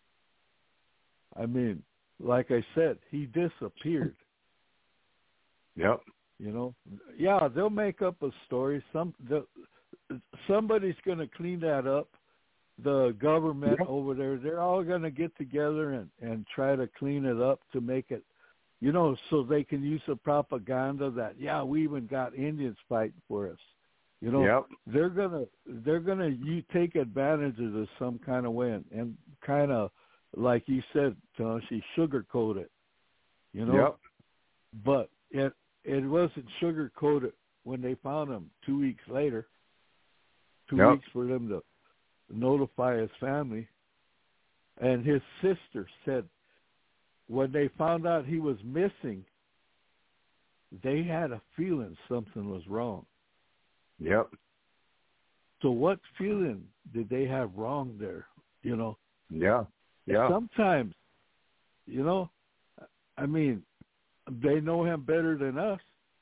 Speaker 4: I mean, like I said, he disappeared.
Speaker 1: Yep.
Speaker 4: You know, yeah, they'll make up a story. Some somebody's going to clean that up. The government yep. over there, they're all going to get together and, and try to clean it up to make it, you know, so they can use the propaganda that, yeah, we even got Indians fighting for us. You know,
Speaker 1: yep.
Speaker 4: they're gonna they're gonna you take advantage of this some kind of way and, and kind of, like you said, Toshi, sugarcoat it. You know,
Speaker 1: yep.
Speaker 4: but it it wasn't sugar coated when they found him two weeks later. two
Speaker 1: yep.
Speaker 4: weeks for them to notify his family. And his sister said when they found out he was missing, they had a feeling something was wrong.
Speaker 1: Yep.
Speaker 4: So what feeling did they have wrong there, you know?
Speaker 1: Yeah, yeah.
Speaker 4: Sometimes, you know, I mean, they know him better than us,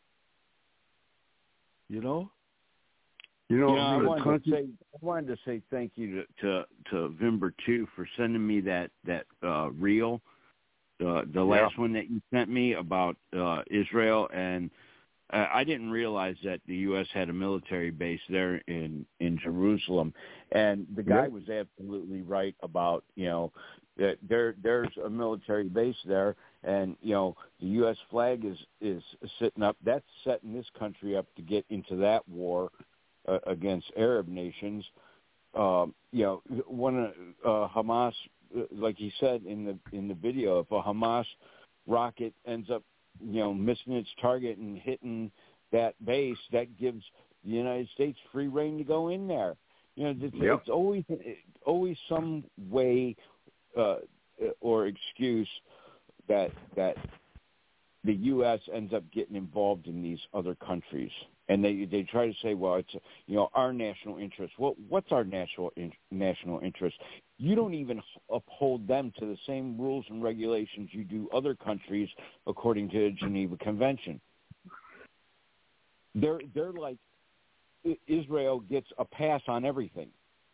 Speaker 4: you know?
Speaker 1: You know,
Speaker 5: you know I, wanted
Speaker 1: country...
Speaker 5: to say, I wanted to say thank you to, to, to Vimber, too, for sending me that, that uh, reel, uh, the last yeah. one that you sent me about uh, Israel. And uh, I didn't realize that the U S had a military base there in, in Jerusalem. And the guy yeah. was absolutely right about, you know, that there there's a military base there. And, you know, the U S flag is, is sitting up. That's setting this country up to get into that war uh, against Arab nations. Um, you know, one uh, Hamas, like he said in the in the video, if a Hamas rocket ends up, you know, missing its target and hitting that base, that gives the United States free reign to go in there. You know, it's,
Speaker 1: yep.
Speaker 5: it's always always some way uh, or excuse that that the U S ends up getting involved in these other countries, and they they try to say, well, it's you know our national interest. Well, what's our national in, national interest? You don't even uphold them to the same rules and regulations you do other countries according to the Geneva Convention. They're they're like Israel gets a pass on everything.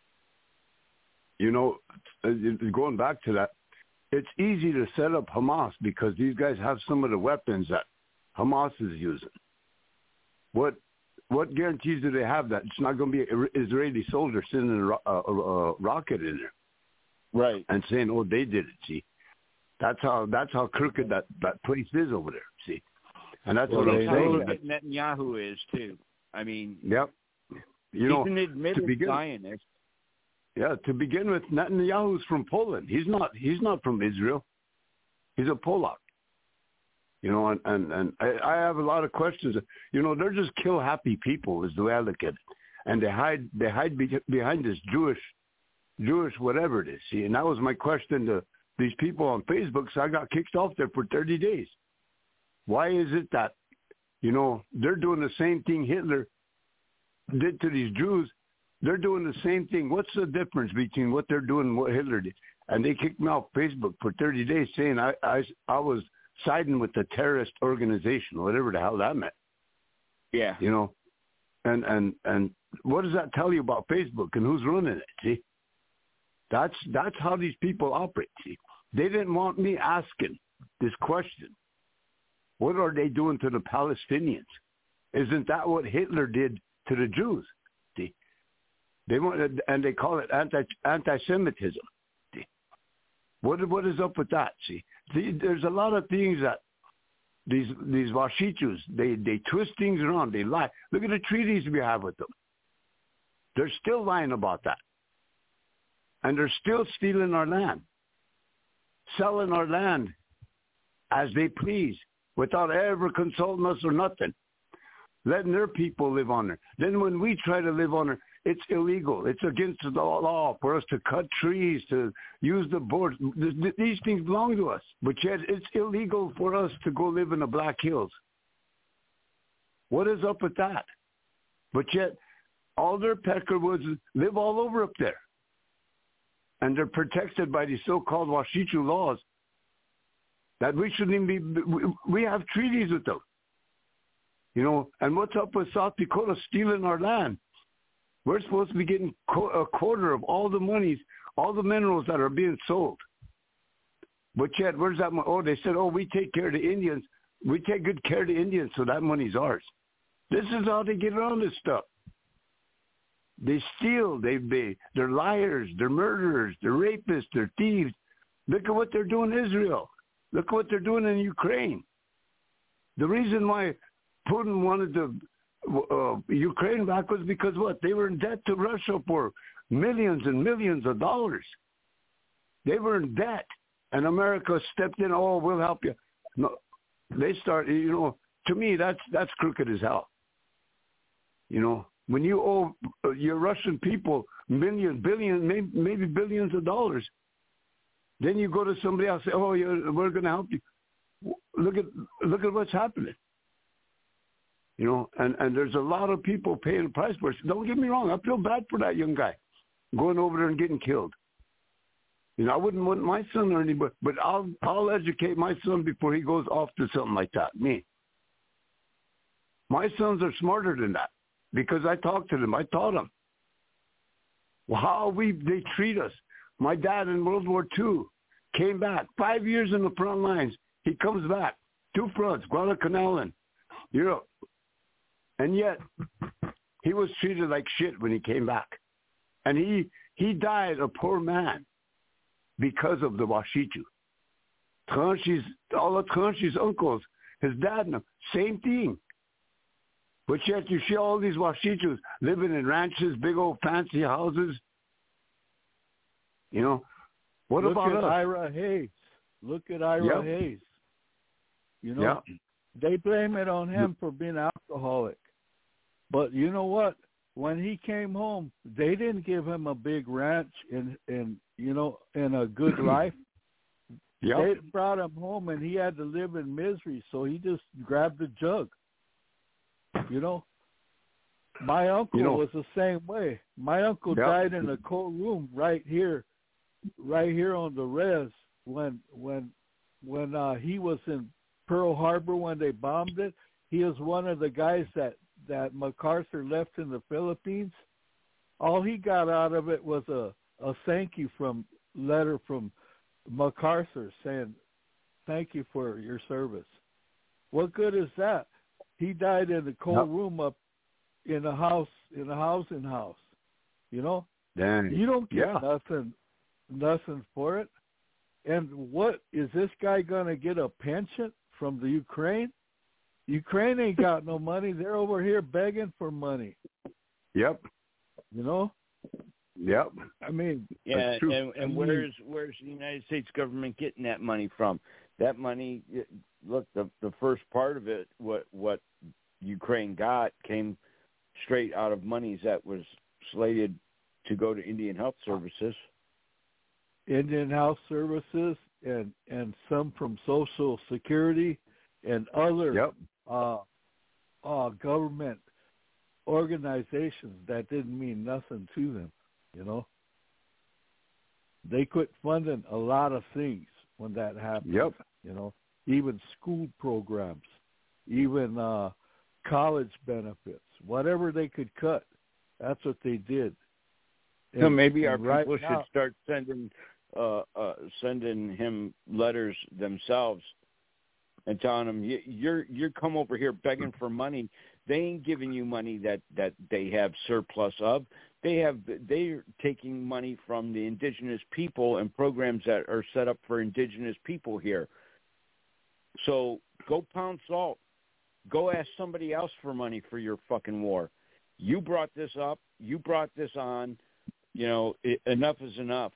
Speaker 1: You know, going back to that, it's easy to set up Hamas because these guys have some of the weapons that Hamas is using. What what guarantees do they have that it's not going to be an Israeli soldier sending a, a, a rocket in there,
Speaker 5: right?
Speaker 1: And saying, "Oh, they did it." See, that's how that's how crooked that, that place is over there. See, and that's
Speaker 5: well,
Speaker 1: what I'm saying.
Speaker 5: That Netanyahu is too. I mean,
Speaker 1: yep. You
Speaker 5: he's
Speaker 1: know,
Speaker 5: an admitted
Speaker 1: to begin,
Speaker 5: Zionist.
Speaker 1: Yeah, to begin with, Netanyahu's from Poland. He's not. He's not from Israel. He's a Polak. You know, and and, and I, I have a lot of questions. You know, they're just kill happy people, is the way I look at it, and they hide they hide be, behind this Jewish, Jewish whatever it is. See, and that was my question to these people on Facebook. So I got kicked off there for thirty days. Why is it that, you know, they're doing the same thing Hitler did to these Jews? They're doing the same thing. What's the difference between what they're doing and what Hitler did? And they kicked me off Facebook for thirty days saying I, I, I was siding with the terrorist organization, whatever the hell that meant.
Speaker 5: Yeah.
Speaker 1: You know, and, and, and what does that tell you about Facebook and who's running it? See, that's, that's how these people operate. See, they didn't want me asking this question. What are they doing to the Palestinians? Isn't that what Hitler did to the Jews? See, they want, and they call it anti anti-Semitism. See, what what is up with that? See, See, there's a lot of things that these these Washichus, they they twist things around. They lie. Look at the treaties we have with them. They're still lying about that, and they're still stealing our land, selling our land as they please, without ever consulting us or nothing, letting their people live on there. Then when we try to live on there, it's illegal. It's against the law for us to cut trees, to use the boards. These things belong to us, but yet it's illegal for us to go live in the Black Hills. What is up with that? But yet all their peckerwoods live all over up there, and they're protected by these so-called Washichu laws that we shouldn't even be. We have treaties with them. You know, and what's up with South Dakota stealing our land? We're supposed to be getting a quarter of all the monies, all the minerals that are being sold. But yet, where's that money? Oh, they said, oh, we take care of the Indians. We take good care of the Indians, so that money's ours. This is how they get around this stuff. They steal. They, they, they're liars. They're murderers. They're rapists. They're thieves. Look at what they're doing in Israel. Look at what they're doing in Ukraine. The reason why Putin wanted to uh, Ukraine back was because what? They were in debt to Russia for millions and millions of dollars. They were in debt, and America stepped in. Oh, we'll help you. No, they started. You know, to me, that's that's crooked as hell. You know, When you owe your Russian people millions, billions, maybe, maybe billions of dollars, then you go to somebody else and say, oh, you're, we're going to help you. Look at look at what's happening. You know, and, and there's a lot of people paying the price for it. Don't get me wrong. I feel bad for that young guy going over there and getting killed. You know, I wouldn't want my son or anybody, but I'll I'll educate my son before he goes off to something like that. Me. My sons are smarter than that because I talked to them. I taught them. Well, how we they treat us. My dad in World War Two came back five years in the front lines. He comes back two fronts, Guadalcanal and Europe, and yet he was treated like shit when he came back, and he he died a poor man because of the Washichu. Tranchi's, all of Tranchi's uncles, his dad, same thing. But yet you see all these Washichus living in ranches, big old fancy houses. You know, what
Speaker 4: Look
Speaker 1: about
Speaker 4: at
Speaker 1: us?
Speaker 4: Ira Hayes. Look at Ira
Speaker 1: Yep.
Speaker 4: Hayes. You know,
Speaker 1: Yeah.
Speaker 4: they blame it on him for being alcoholic. But you know what? When he came home, they didn't give him a big ranch and, and you know, and a good life.
Speaker 1: Yep.
Speaker 4: They brought him home, and he had to live in misery, so he just grabbed a jug. You know, my uncle
Speaker 1: You know-
Speaker 4: was the same way. My uncle
Speaker 1: Yep.
Speaker 4: died in a cold room right here, right here on the res when when when uh, he was in Pearl Harbor when they bombed it. He was one of the guys that that MacArthur left in the Philippines. All he got out of it was a a thank you from letter from MacArthur saying, thank you for your service. What good is that? He died in a cold
Speaker 1: Yep.
Speaker 4: room up in a house, in a housing house. You know,
Speaker 1: Dang.
Speaker 4: you don't get
Speaker 1: Yeah.
Speaker 4: nothing, nothing for it. And what is this guy going to get a pension from the Ukraine? Ukraine ain't got no money. They're over here begging for money.
Speaker 1: Yep.
Speaker 4: You know,
Speaker 1: Yep.
Speaker 4: I mean,
Speaker 5: Yeah,
Speaker 1: That's true.
Speaker 5: and,
Speaker 4: I
Speaker 5: and
Speaker 4: mean-
Speaker 5: where's where's the United States government getting that money from? That money, look, the the first part of it, what what Ukraine got came straight out of monies that was slated to go to Indian Health Services.
Speaker 4: Indian Health Services and and some from Social Security and other
Speaker 1: Yep.
Speaker 4: uh, uh, government organizations that didn't mean nothing to them. You know, they quit funding a lot of things when that happened.
Speaker 1: Yep.
Speaker 4: You know, even school programs, even uh, college benefits, whatever they could cut, that's what they did.
Speaker 5: So
Speaker 4: And-
Speaker 5: maybe our
Speaker 4: and right
Speaker 5: people
Speaker 4: now-
Speaker 5: should start sending uh, uh, sending him letters themselves and telling him, you, you're you're come over here begging for money. They ain't giving you money that, that they have surplus of. They have they're taking money from the indigenous people and programs that are set up for indigenous people here. So go pound salt. Go ask somebody else for money for your fucking war. You brought this up. You brought this on. You know, it, enough is enough.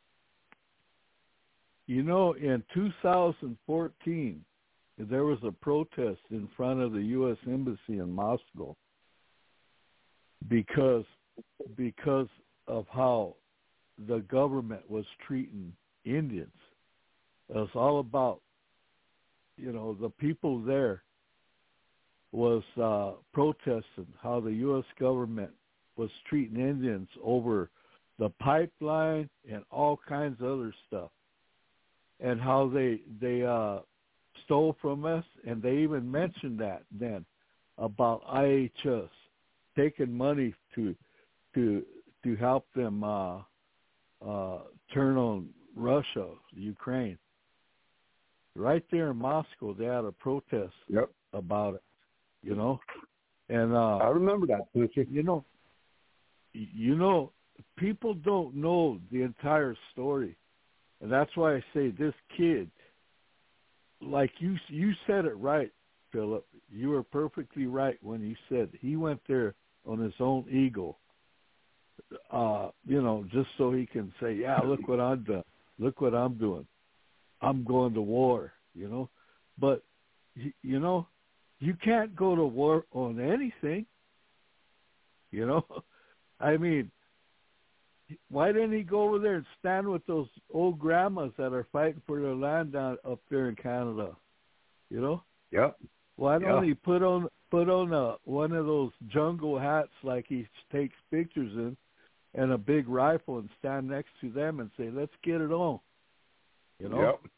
Speaker 4: You know, in two thousand fourteen, there was a protest in front of the U S Embassy in Moscow because because of how the government was treating Indians. It was all about, you know, the people there was uh, protesting how the U S government was treating Indians over the pipeline and all kinds of other stuff, and how they they uh, stole from us, and they even mentioned that then about I H S taking money to to to help them uh, uh, turn on Russia, Ukraine. Right there in Moscow, they had a protest
Speaker 1: Yep.
Speaker 4: about it, you know, and
Speaker 1: I
Speaker 4: uh,
Speaker 1: remember that. Don't you?
Speaker 4: you know, you know, people don't know the entire story, and that's why I say this kid, like you, you said it right, Philip. You were perfectly right when you said he went there on his own ego. Uh, you know, just so he can say, yeah, look what I'm doing. Look what I'm doing. I'm going to war, you know. But, you know, you can't go to war on anything. You know, I mean, why didn't he go over there and stand with those old grandmas that are fighting for their land down up there in Canada? You know?
Speaker 1: Yep.
Speaker 4: Why don't
Speaker 1: Yeah.
Speaker 4: he put on put on a, one of those jungle hats like he takes pictures in, and a big rifle, and stand next to them and say, "Let's get it on." You know?
Speaker 1: Yep.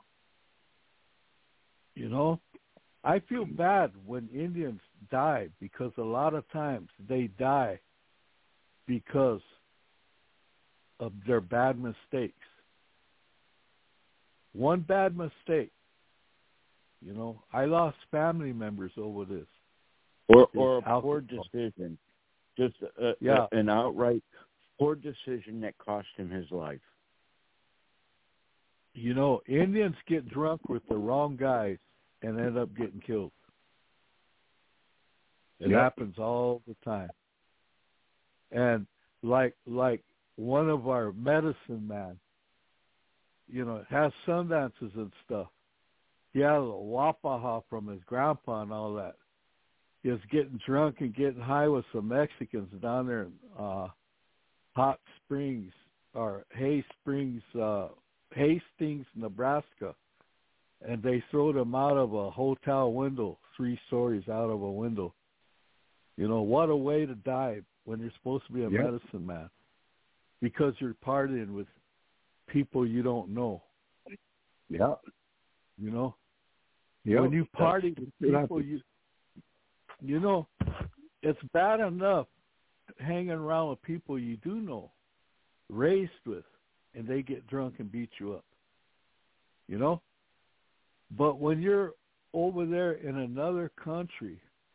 Speaker 4: You know? I feel bad when Indians die, because a lot of times they die because of their bad mistakes. One bad mistake. You know, I lost family members over this.
Speaker 5: Or
Speaker 4: It's
Speaker 5: or a
Speaker 4: alcohol.
Speaker 5: poor decision. Just a,
Speaker 4: Yeah.
Speaker 5: a, an outright poor decision that cost him his life.
Speaker 4: You know, Indians get drunk with the wrong guys and end up getting killed. It
Speaker 1: Yep.
Speaker 4: happens all the time. And like like one of our medicine man, you know, has sundances and stuff. He had a wapaha from his grandpa and all that. He was getting drunk and getting high with some Mexicans down there in uh, Hot Springs or Hay Springs, uh, Hastings, Nebraska. And they throwed him out of a hotel window, three stories out of a window. You know, what a way to die when you're supposed to be a
Speaker 1: Yep.
Speaker 4: medicine man, because you're partying with people you don't know.
Speaker 1: Yeah.
Speaker 4: You know,
Speaker 1: Yep.
Speaker 4: when you party
Speaker 1: That's-
Speaker 4: with people, you you know, it's bad enough hanging around with people you do know, raised with, and they get drunk and beat you up. You know, but when you're over there in another country,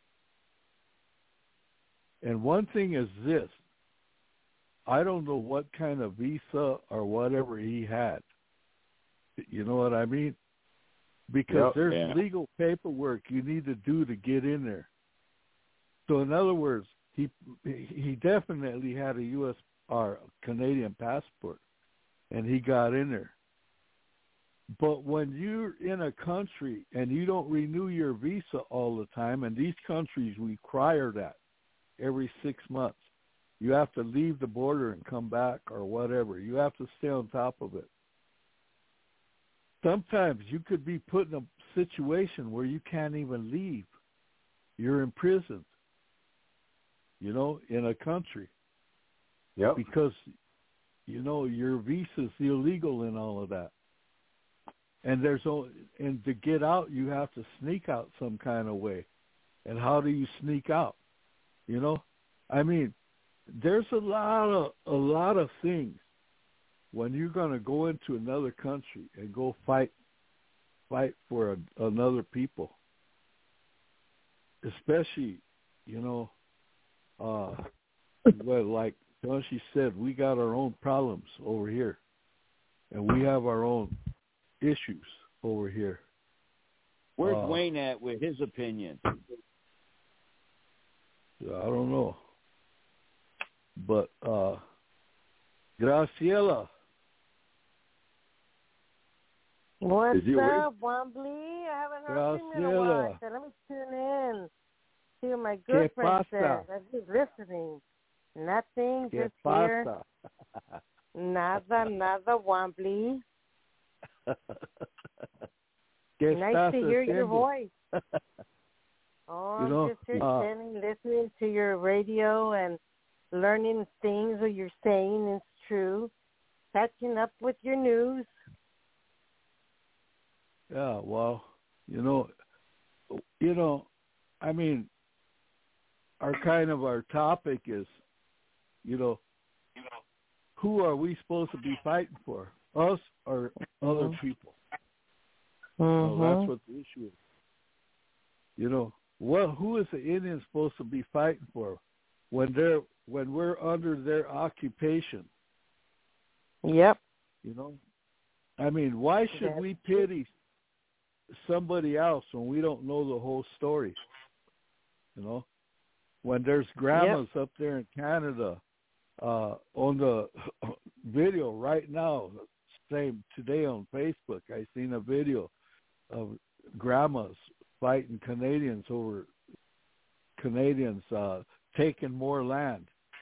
Speaker 4: and one thing is this, I don't know what kind of visa or whatever he had. You know what I mean? Because
Speaker 1: Yep.
Speaker 4: there's
Speaker 5: Yeah.
Speaker 4: legal paperwork you need to do to get in there. So in other words, he he definitely had a U S or Canadian passport, and he got in there. But when you're in a country and you don't renew your visa all the time, and these countries require that every six months, you have to leave the border and come back or whatever. You have to stay on top of it. Sometimes you could be put in a situation where you can't even leave. You're imprisoned, you know, in a country
Speaker 1: Yep.
Speaker 4: because, you know, your visa's illegal and all of that. And there's only, and to get out, you have to sneak out some kind of way. And how do you sneak out? You know, I mean, there's a lot of a lot of things when you're going to go into another country and go fight fight for a, another people, especially, you know, uh, well, like Joshi said, we got our own problems over here, and we have our own issues over here.
Speaker 5: Where's
Speaker 4: Uh,
Speaker 5: Wayne at with his opinion?
Speaker 4: I don't know. But uh Graciela.
Speaker 6: What's
Speaker 1: Is he awake?
Speaker 6: up, Wombly? I haven't heard from you in a while.
Speaker 4: Graciela.
Speaker 6: I said, let me tune in. See what my
Speaker 4: ¿Qué
Speaker 6: good friend
Speaker 4: pasa?
Speaker 6: says. I'm just listening. Nothing,
Speaker 4: ¿Qué
Speaker 6: just here.
Speaker 4: pasa?
Speaker 6: Nada, nada, Wombly.
Speaker 4: ¿Qué
Speaker 6: Nice
Speaker 4: estás
Speaker 6: to hear your
Speaker 4: haciendo?
Speaker 6: voice. Oh,
Speaker 4: You
Speaker 6: I'm
Speaker 4: know,
Speaker 6: just here
Speaker 4: uh,
Speaker 6: standing, listening to your radio and learning things what you're saying is true. Catching up with your news.
Speaker 4: Yeah, well, you know, you know, I mean, our kind of our topic is, you know, who are we supposed to be fighting for? Us or other
Speaker 6: Mhm.
Speaker 4: people?
Speaker 6: Mm-hmm.
Speaker 4: So that's what the issue is. You know, what who is the Indian supposed to be fighting for when they're when we're under their occupation?
Speaker 6: Yep.
Speaker 4: You know, I mean, why should
Speaker 6: That's
Speaker 4: we pity somebody else when we don't know the whole story? You know, when there's grandmas up there in Canada uh, on the video right now, same today on Facebook, I seen a video of grandmas fighting Canadians over Canadians uh, taking more land.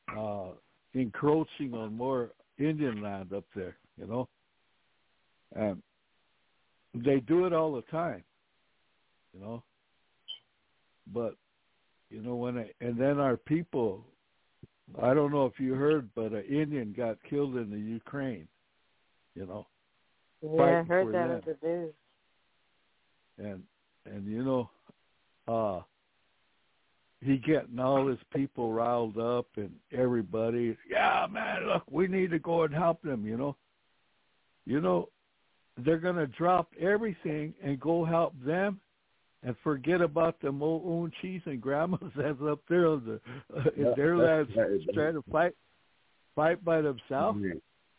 Speaker 4: uh, encroaching on more Indian land up there, you know. And they do it all the time, you know. But, you know, when I, and then our people, I don't know if you heard, but an Indian got killed in the Ukraine, you know.
Speaker 6: Yeah, I heard that on the news.
Speaker 4: And, and you know, uh, he getting all his people riled up and everybody, yeah, man, look, we need to go and help them, you know. You know, they're going to drop everything and go help them and forget about them old, old cheese and grandmas that's up there on the, uh, in
Speaker 1: Yeah,
Speaker 4: their lands trying to fight fight by themselves.
Speaker 1: Yeah.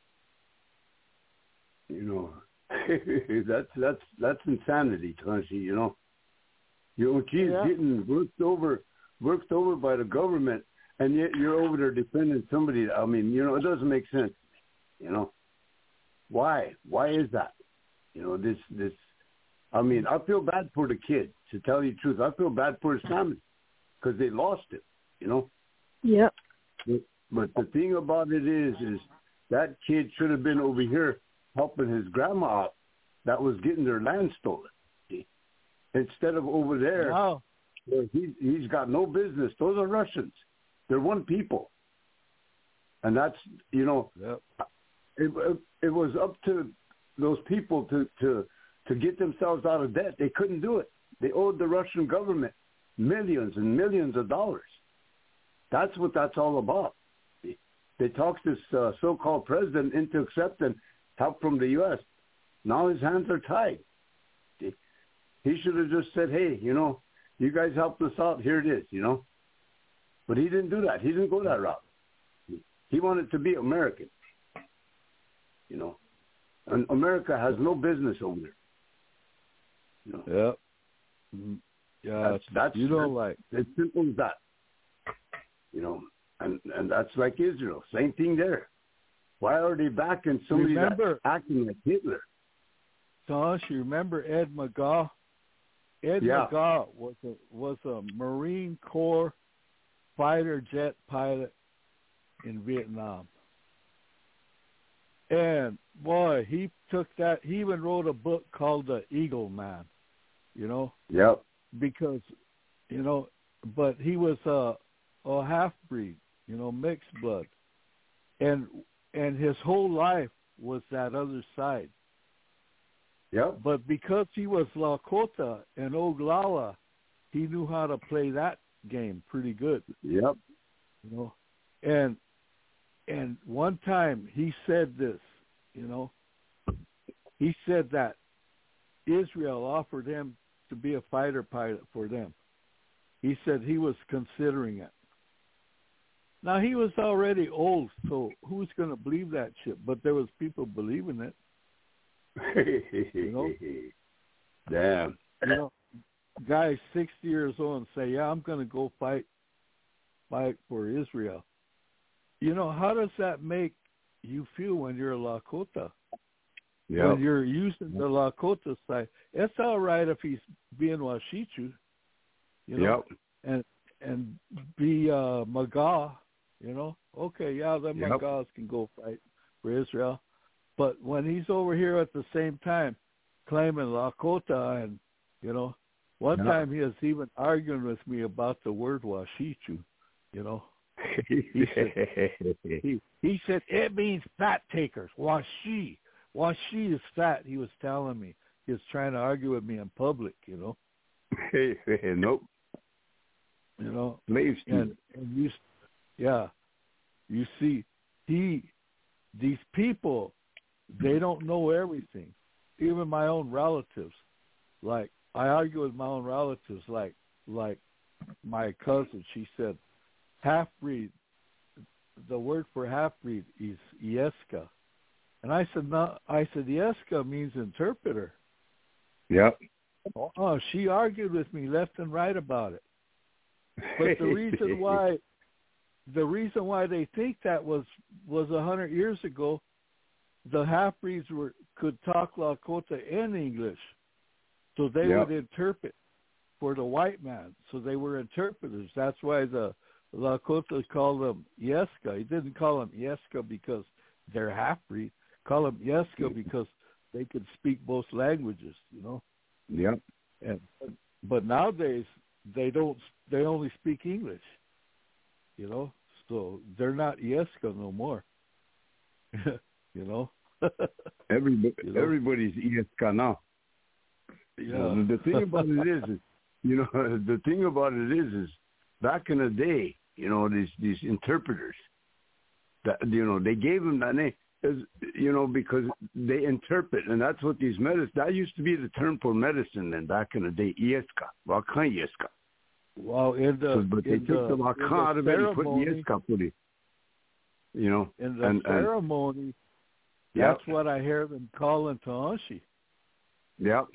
Speaker 1: You know, that's that's that's insanity, Tony. You know, your own cheese
Speaker 6: Yeah.
Speaker 1: getting worked over worked over by the government, and yet you're over there defending somebody. I mean, you know, it doesn't make sense. You know, why? Why is that? You know, this this. I mean, I feel bad for the kid, to tell you the truth. I feel bad for his family because they lost it, you know.
Speaker 6: Yep.
Speaker 1: But, but the thing about it is, is that kid should have been over here helping his grandma out that was getting their land stolen. See? Instead of over there,
Speaker 4: Wow.
Speaker 1: where he, he's got no business. Those are Russians. They're one people. And that's, you know,
Speaker 4: Yep.
Speaker 1: it, it, it was up to those people to, to, to get themselves out of debt. They couldn't do it. They owed the Russian government millions and millions of dollars. That's what that's all about. They talked this uh, so-called president into accepting help from the U S. Now his hands are tied. He should have just said, hey, you know, you guys helped us out. Here it is, you know. But he didn't do that. He didn't go that route. He wanted to be American, you know. And America has no business over there. You know?
Speaker 4: Yep. Mm, Yeah,
Speaker 1: That's, that's
Speaker 4: you know,
Speaker 1: that's,
Speaker 4: like
Speaker 1: as simple as that. You know, and and that's like Israel. Same thing there. Why are they backing somebody
Speaker 4: Remember-
Speaker 1: that's acting like Hitler?
Speaker 4: Tosh, you remember Ed McGaw? Ed
Speaker 1: Yeah.
Speaker 4: McGaw was a was a Marine Corps fighter jet pilot in Vietnam. And boy, he took that. He even wrote a book called The Eagle Man. You know,
Speaker 1: Yep.
Speaker 4: because you know, but he was a a half breed, you know, mixed blood, and and his whole life was that other side.
Speaker 1: Yep.
Speaker 4: But because he was Lakota and Oglala, he knew how to play that game pretty good,
Speaker 1: Yep.
Speaker 4: you know. And and one time he said this, you know. He said that Israel offered him to be a fighter pilot for them. He said he was considering it. Now, he was already old, so who's going to believe that shit? But there was people believing it. You know?
Speaker 1: Damn.
Speaker 4: You know, guys sixty years old and say, yeah, I'm going to go fight fight for Israel. You know, how does that make you feel when you're a Lakota?
Speaker 1: Yep.
Speaker 4: When you're using the Lakota side, it's all right if he's being Washichu, you know,
Speaker 1: Yep.
Speaker 4: and and be uh, Maga, you know. Okay, yeah, the
Speaker 1: Yep.
Speaker 4: Magas can go fight for Israel, but when he's over here at the same time claiming Lakota, and you know, one
Speaker 1: Yep.
Speaker 4: time he was even arguing with me about the word Washichu, you know. He said, he, he said it means fat takers. Washi. Washi is fat, he was telling me. He was trying to argue with me in public, you know.
Speaker 1: Nope.
Speaker 4: You know.
Speaker 1: Slaves.
Speaker 4: And, and you, yeah, you see, he, these people, they don't know everything. Even my own relatives. Like, I argue with my own relatives, like, like my cousin, she said, half-breed, the word for half-breed is Ieska. And I said, no, I said, Ieska means interpreter.
Speaker 1: Yep.
Speaker 4: Oh, she argued with me left and right about it. But the reason why, the reason why they think that was was a hundred years ago, the half-breeds were could talk Lakota and English, so they
Speaker 1: Yep.
Speaker 4: would interpret for the white man. So they were interpreters. That's why the Lakota called them Yeska. He didn't call them Yeska because they're half-breed. Call them Yeska because they could speak both languages, you know.
Speaker 1: Yep.
Speaker 4: And but nowadays they don't. They only speak English, you know. So they're not Yeska no more. You know.
Speaker 1: Everybody,
Speaker 4: you know?
Speaker 1: everybody's Yeska now.
Speaker 4: Yeah.
Speaker 1: You know, the thing about it is, is, you know, the thing about it is, is back in the day, you know, these these interpreters, that you know, they gave them that name, is, you know, because they interpret, and that's what these medicine. That used to be the term for medicine then back in the day, Yeska, Wakan Yeska.
Speaker 4: Well, in the
Speaker 1: so, but they
Speaker 4: in
Speaker 1: took
Speaker 4: the,
Speaker 1: the Wakan out of it and put Yeska for it. You know,
Speaker 4: in the
Speaker 1: and,
Speaker 4: ceremony,
Speaker 1: and,
Speaker 4: that's
Speaker 1: yep.
Speaker 4: what I hear them calling Taanchi.
Speaker 1: Yep.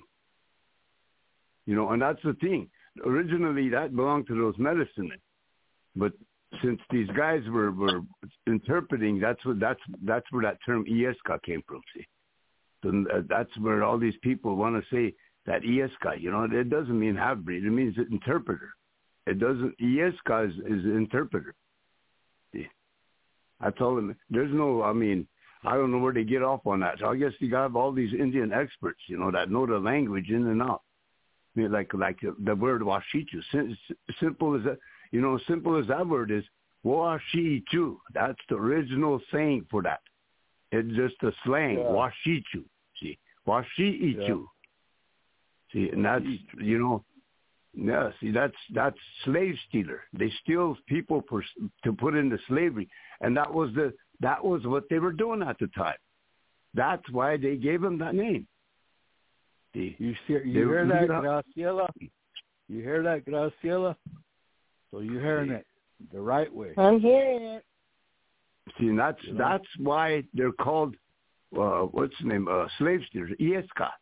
Speaker 1: You know, and that's the thing. Originally, that belonged to those medicine men, but since these guys were, were interpreting, that's what that's that's where that term Ieska came from. See, so that's where all these people want to say that Ieska. You know, it doesn't mean half breed. It means interpreter. It doesn't. Ieska is, is interpreter. See, I told them there's no. I mean, I don't know where they get off on that. So I guess you got all these Indian experts, you know, that know the language in and out. I mean, like like the word washichu, Sim- simple as that, you know, simple as that word is washichu. That's the original saying for that. It's just a slang, yeah. Washichu. See, washichu. Yeah. See, and that's you know, yeah. See, that's that's slave stealer. They steal people for to put into slavery, and that was the that was what they were doing at the time. That's why they gave him that name. See,
Speaker 4: you hear, you hear that, Graciela? You hear that, Graciela? So you're hearing it the right way.
Speaker 6: I'm hearing it.
Speaker 1: See, and that's you know? that's why they're called uh, what's the name? Uh, slave stealers. Ieska.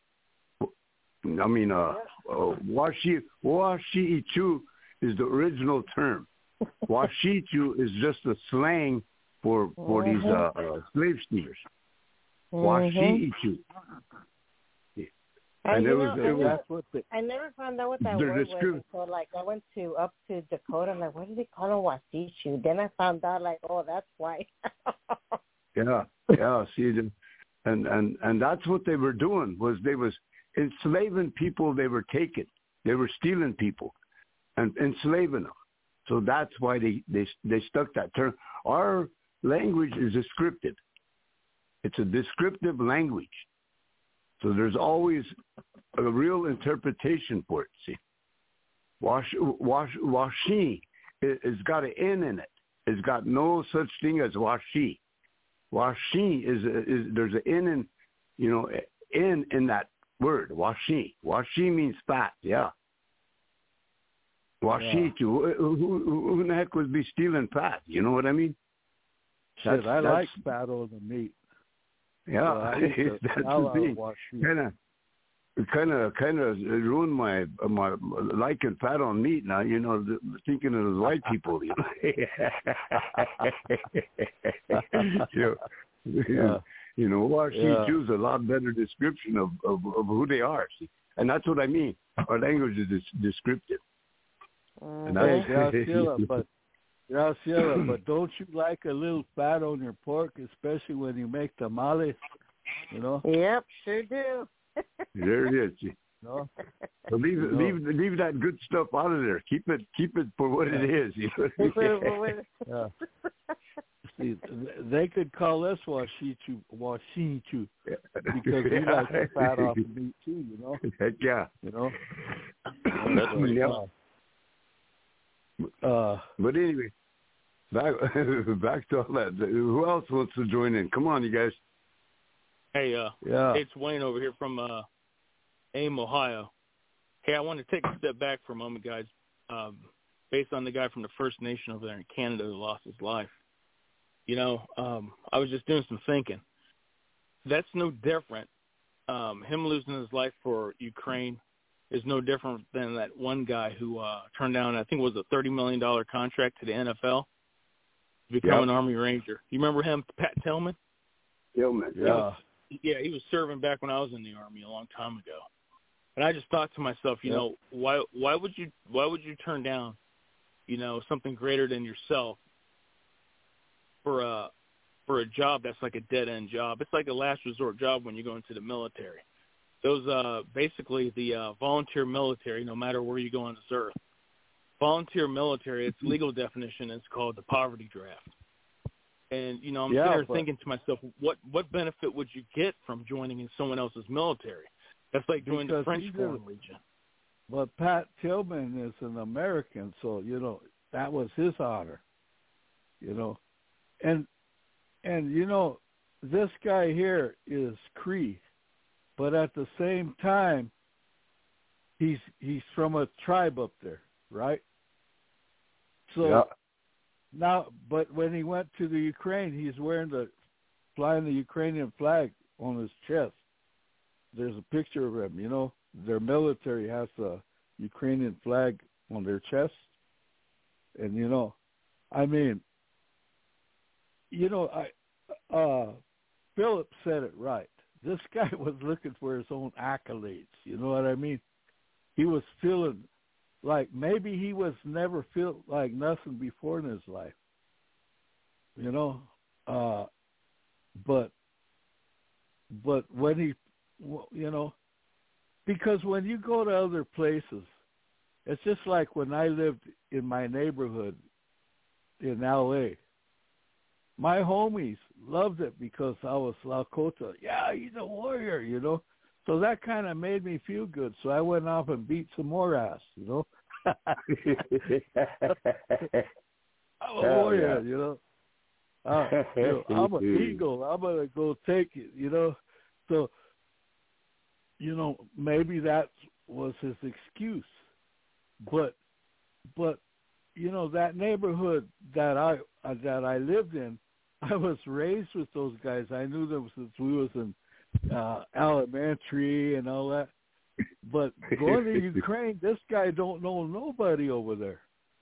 Speaker 1: I mean, uh, uh, washi washiichu is the original term. Washichu is just a slang for for mm-hmm. these uh, uh, slave stealers.
Speaker 6: Mm-hmm.
Speaker 1: Washiichu.
Speaker 6: And,
Speaker 1: and
Speaker 6: it
Speaker 1: it
Speaker 6: was,
Speaker 1: was, it
Speaker 6: was,
Speaker 1: was
Speaker 6: never, I never found out what that word was. So, like, I went to up to Dakota, and like, what do they call him, Washichu? Then I found out, like, oh, that's why.
Speaker 1: yeah, yeah. See, and and and that's what they were doing was they was enslaving people. They were taking, they were stealing people, and enslaving them. So that's why they they they stuck that term. Our language is descriptive. It's a descriptive language. So there's always a real interpretation for it. See, wash, wash, washi, it, it's got an N in it. It's got no such thing as washi. Washi is, is there's an N in, you know, N in that word. Washi. Washi means fat. Yeah. Washi. Yeah. Who, who, who in the heck would be stealing fat? You know what I mean?
Speaker 4: Shit, I like fat on the meat.
Speaker 1: Yeah, so that's the thing. Kind of, kind of, kind of ruined my my liking fat on meat. Now you know, thinking of those white people. You know, you know, yeah. you know, Washichu is a lot better description of, of of who they are. See? And that's what I mean. Our language is descriptive.
Speaker 4: Uh, and that's, hey, Graciela, but Graciela, but don't you like a little fat on your pork, especially when you make tamales, you know?
Speaker 6: Yep, sure do.
Speaker 1: There it is. No? So leave, you know. leave, leave that good stuff out of there. Keep it, keep it for what yeah. it is. You know?
Speaker 4: yeah. See, they could call us washichu, washichu, because we yeah. like the fat off the meat too, you know?
Speaker 1: Heck yeah.
Speaker 4: You know?
Speaker 1: So, yeah.
Speaker 4: Uh,
Speaker 1: but anyway, back back to all that. Who else wants to join in? Come on, you guys.
Speaker 7: Hey, uh,
Speaker 4: yeah.
Speaker 7: it's Wayne over here from uh, Ames, Ohio. Hey, I want to take a step back for a moment, guys, um, based on the guy from the First Nation over there in Canada who lost his life. You know, um, I was just doing some thinking. That's no different. Um, him losing his life for Ukraine is no different than that one guy who uh, turned down, I think it was a thirty million dollars contract to the N F L to become yep. an Army Ranger. You remember him, Pat Tillman?
Speaker 1: Tillman,
Speaker 7: yeah. Yeah, he was serving back when I was in the Army a long time ago. And I just thought to myself, you yep. know, why why would you why would you turn down you know, something greater than yourself for a for a job that's like a dead end job. It's like a last resort job when you go into the military. Those uh, basically the uh, volunteer military, no matter where you go on this earth. Volunteer military, its legal definition is called the poverty draft. And, you know, I'm
Speaker 4: yeah,
Speaker 7: sitting there
Speaker 4: but,
Speaker 7: thinking to myself, what, what benefit would you get from joining in someone else's military? That's like joining the French Foreign Legion.
Speaker 4: But Pat Tillman is an American, so, you know, that was his honor, you know. And, and you know, this guy here is Cree, but at the same time, he's he's from a tribe up there, right? So
Speaker 1: yeah.
Speaker 4: now, but when he went to the Ukraine, he's wearing the, flying the Ukrainian flag on his chest. There's a picture of him, you know. Their military has a Ukrainian flag on their chest. And, you know, I mean, you know, I, uh, Philip said it right. This guy was looking for his own accolades. You know what I mean? He was feeling like maybe he was never felt like nothing before in his life. You know? Uh, but, but when he, you know, because when you go to other places, it's just like when I lived in my neighborhood in L A. My homies loved it because I was Lakota. Yeah, he's a warrior, you know. So that kind of made me feel good. So I went off and beat some more ass, you know. I'm a warrior, you know. Uh, you know, I'm an eagle. I'm going to go take it, you know. So, you know, maybe that was his excuse. But, but, you know, that neighborhood that I uh, that I lived in, I was raised with those guys. I knew them since we was in uh, elementary and all that. But going to Ukraine, this guy don't know nobody over there.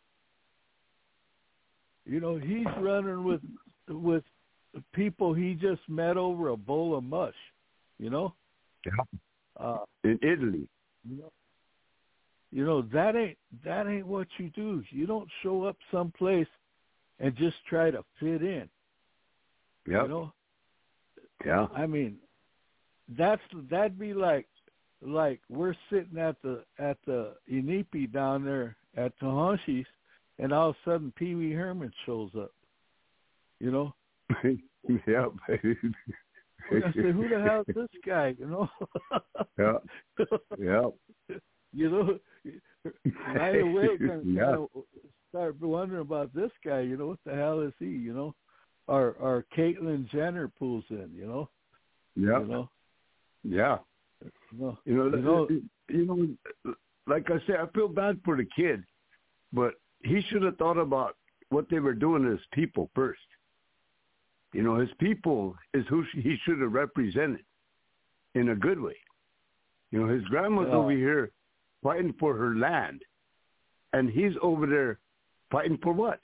Speaker 4: You know, he's running with with people he just met over a bowl of mush. You know,
Speaker 1: yeah.
Speaker 4: uh,
Speaker 1: in Italy.
Speaker 4: You know, you know that ain't that ain't what you do. You don't show up someplace and just try to fit in.
Speaker 1: Yeah.
Speaker 4: You know?
Speaker 1: Yeah.
Speaker 4: I mean, that's that'd be like like we're sitting at the at the Inipi down there at Tahashi's, and all of a sudden Pee Wee Herman shows up. You know?
Speaker 1: Yeah.
Speaker 4: We're gonna say, who the hell is this guy? You know?
Speaker 1: Yeah. Yeah.
Speaker 4: You know, right away, gonna
Speaker 1: yeah.
Speaker 4: kind of start wondering about this guy. You know, what the hell is he? You know, or or Caitlyn Jenner pulls in. You know.
Speaker 1: Yeah.
Speaker 4: You know.
Speaker 1: Yeah.
Speaker 4: You know.
Speaker 1: You know.
Speaker 4: You know,
Speaker 1: you know like I said, I feel bad for the kid, but he should have thought about what they were doing to his people first. You know, his people is who he should have represented in a good way. You know, his grandma's
Speaker 4: yeah.
Speaker 1: over here fighting for her land, and he's over there fighting for what?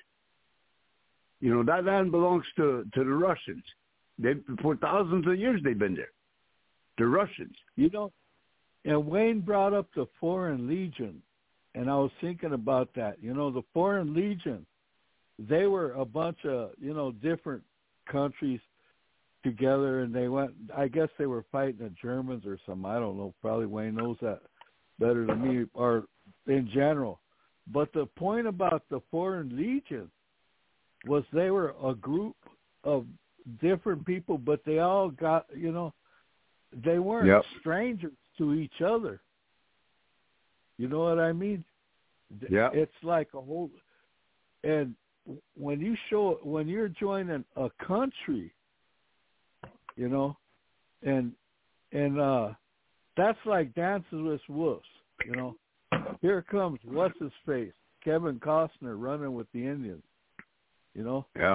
Speaker 1: You know, that land belongs to, to the Russians. They for thousands of years they've been there. The Russians.
Speaker 4: You know, and Wayne brought up the Foreign Legion, and I was thinking about that. You know, the Foreign Legion, they were a bunch of, you know, different countries together, and they went, I guess they were fighting the Germans or something. I don't know. Probably Wayne knows that better than me, or in general. But the point about the Foreign Legion was they were a group of different people, but they all got, you know, they weren't
Speaker 1: yep.
Speaker 4: strangers to each other. You know what I mean?
Speaker 1: Yeah.
Speaker 4: It's like a whole, and when you show, when you're joining a country, you know, and, and, uh, that's like Dances with Wolves, you know. Here comes, what's his face? Kevin Costner running with the Indians, you know.
Speaker 1: Yeah.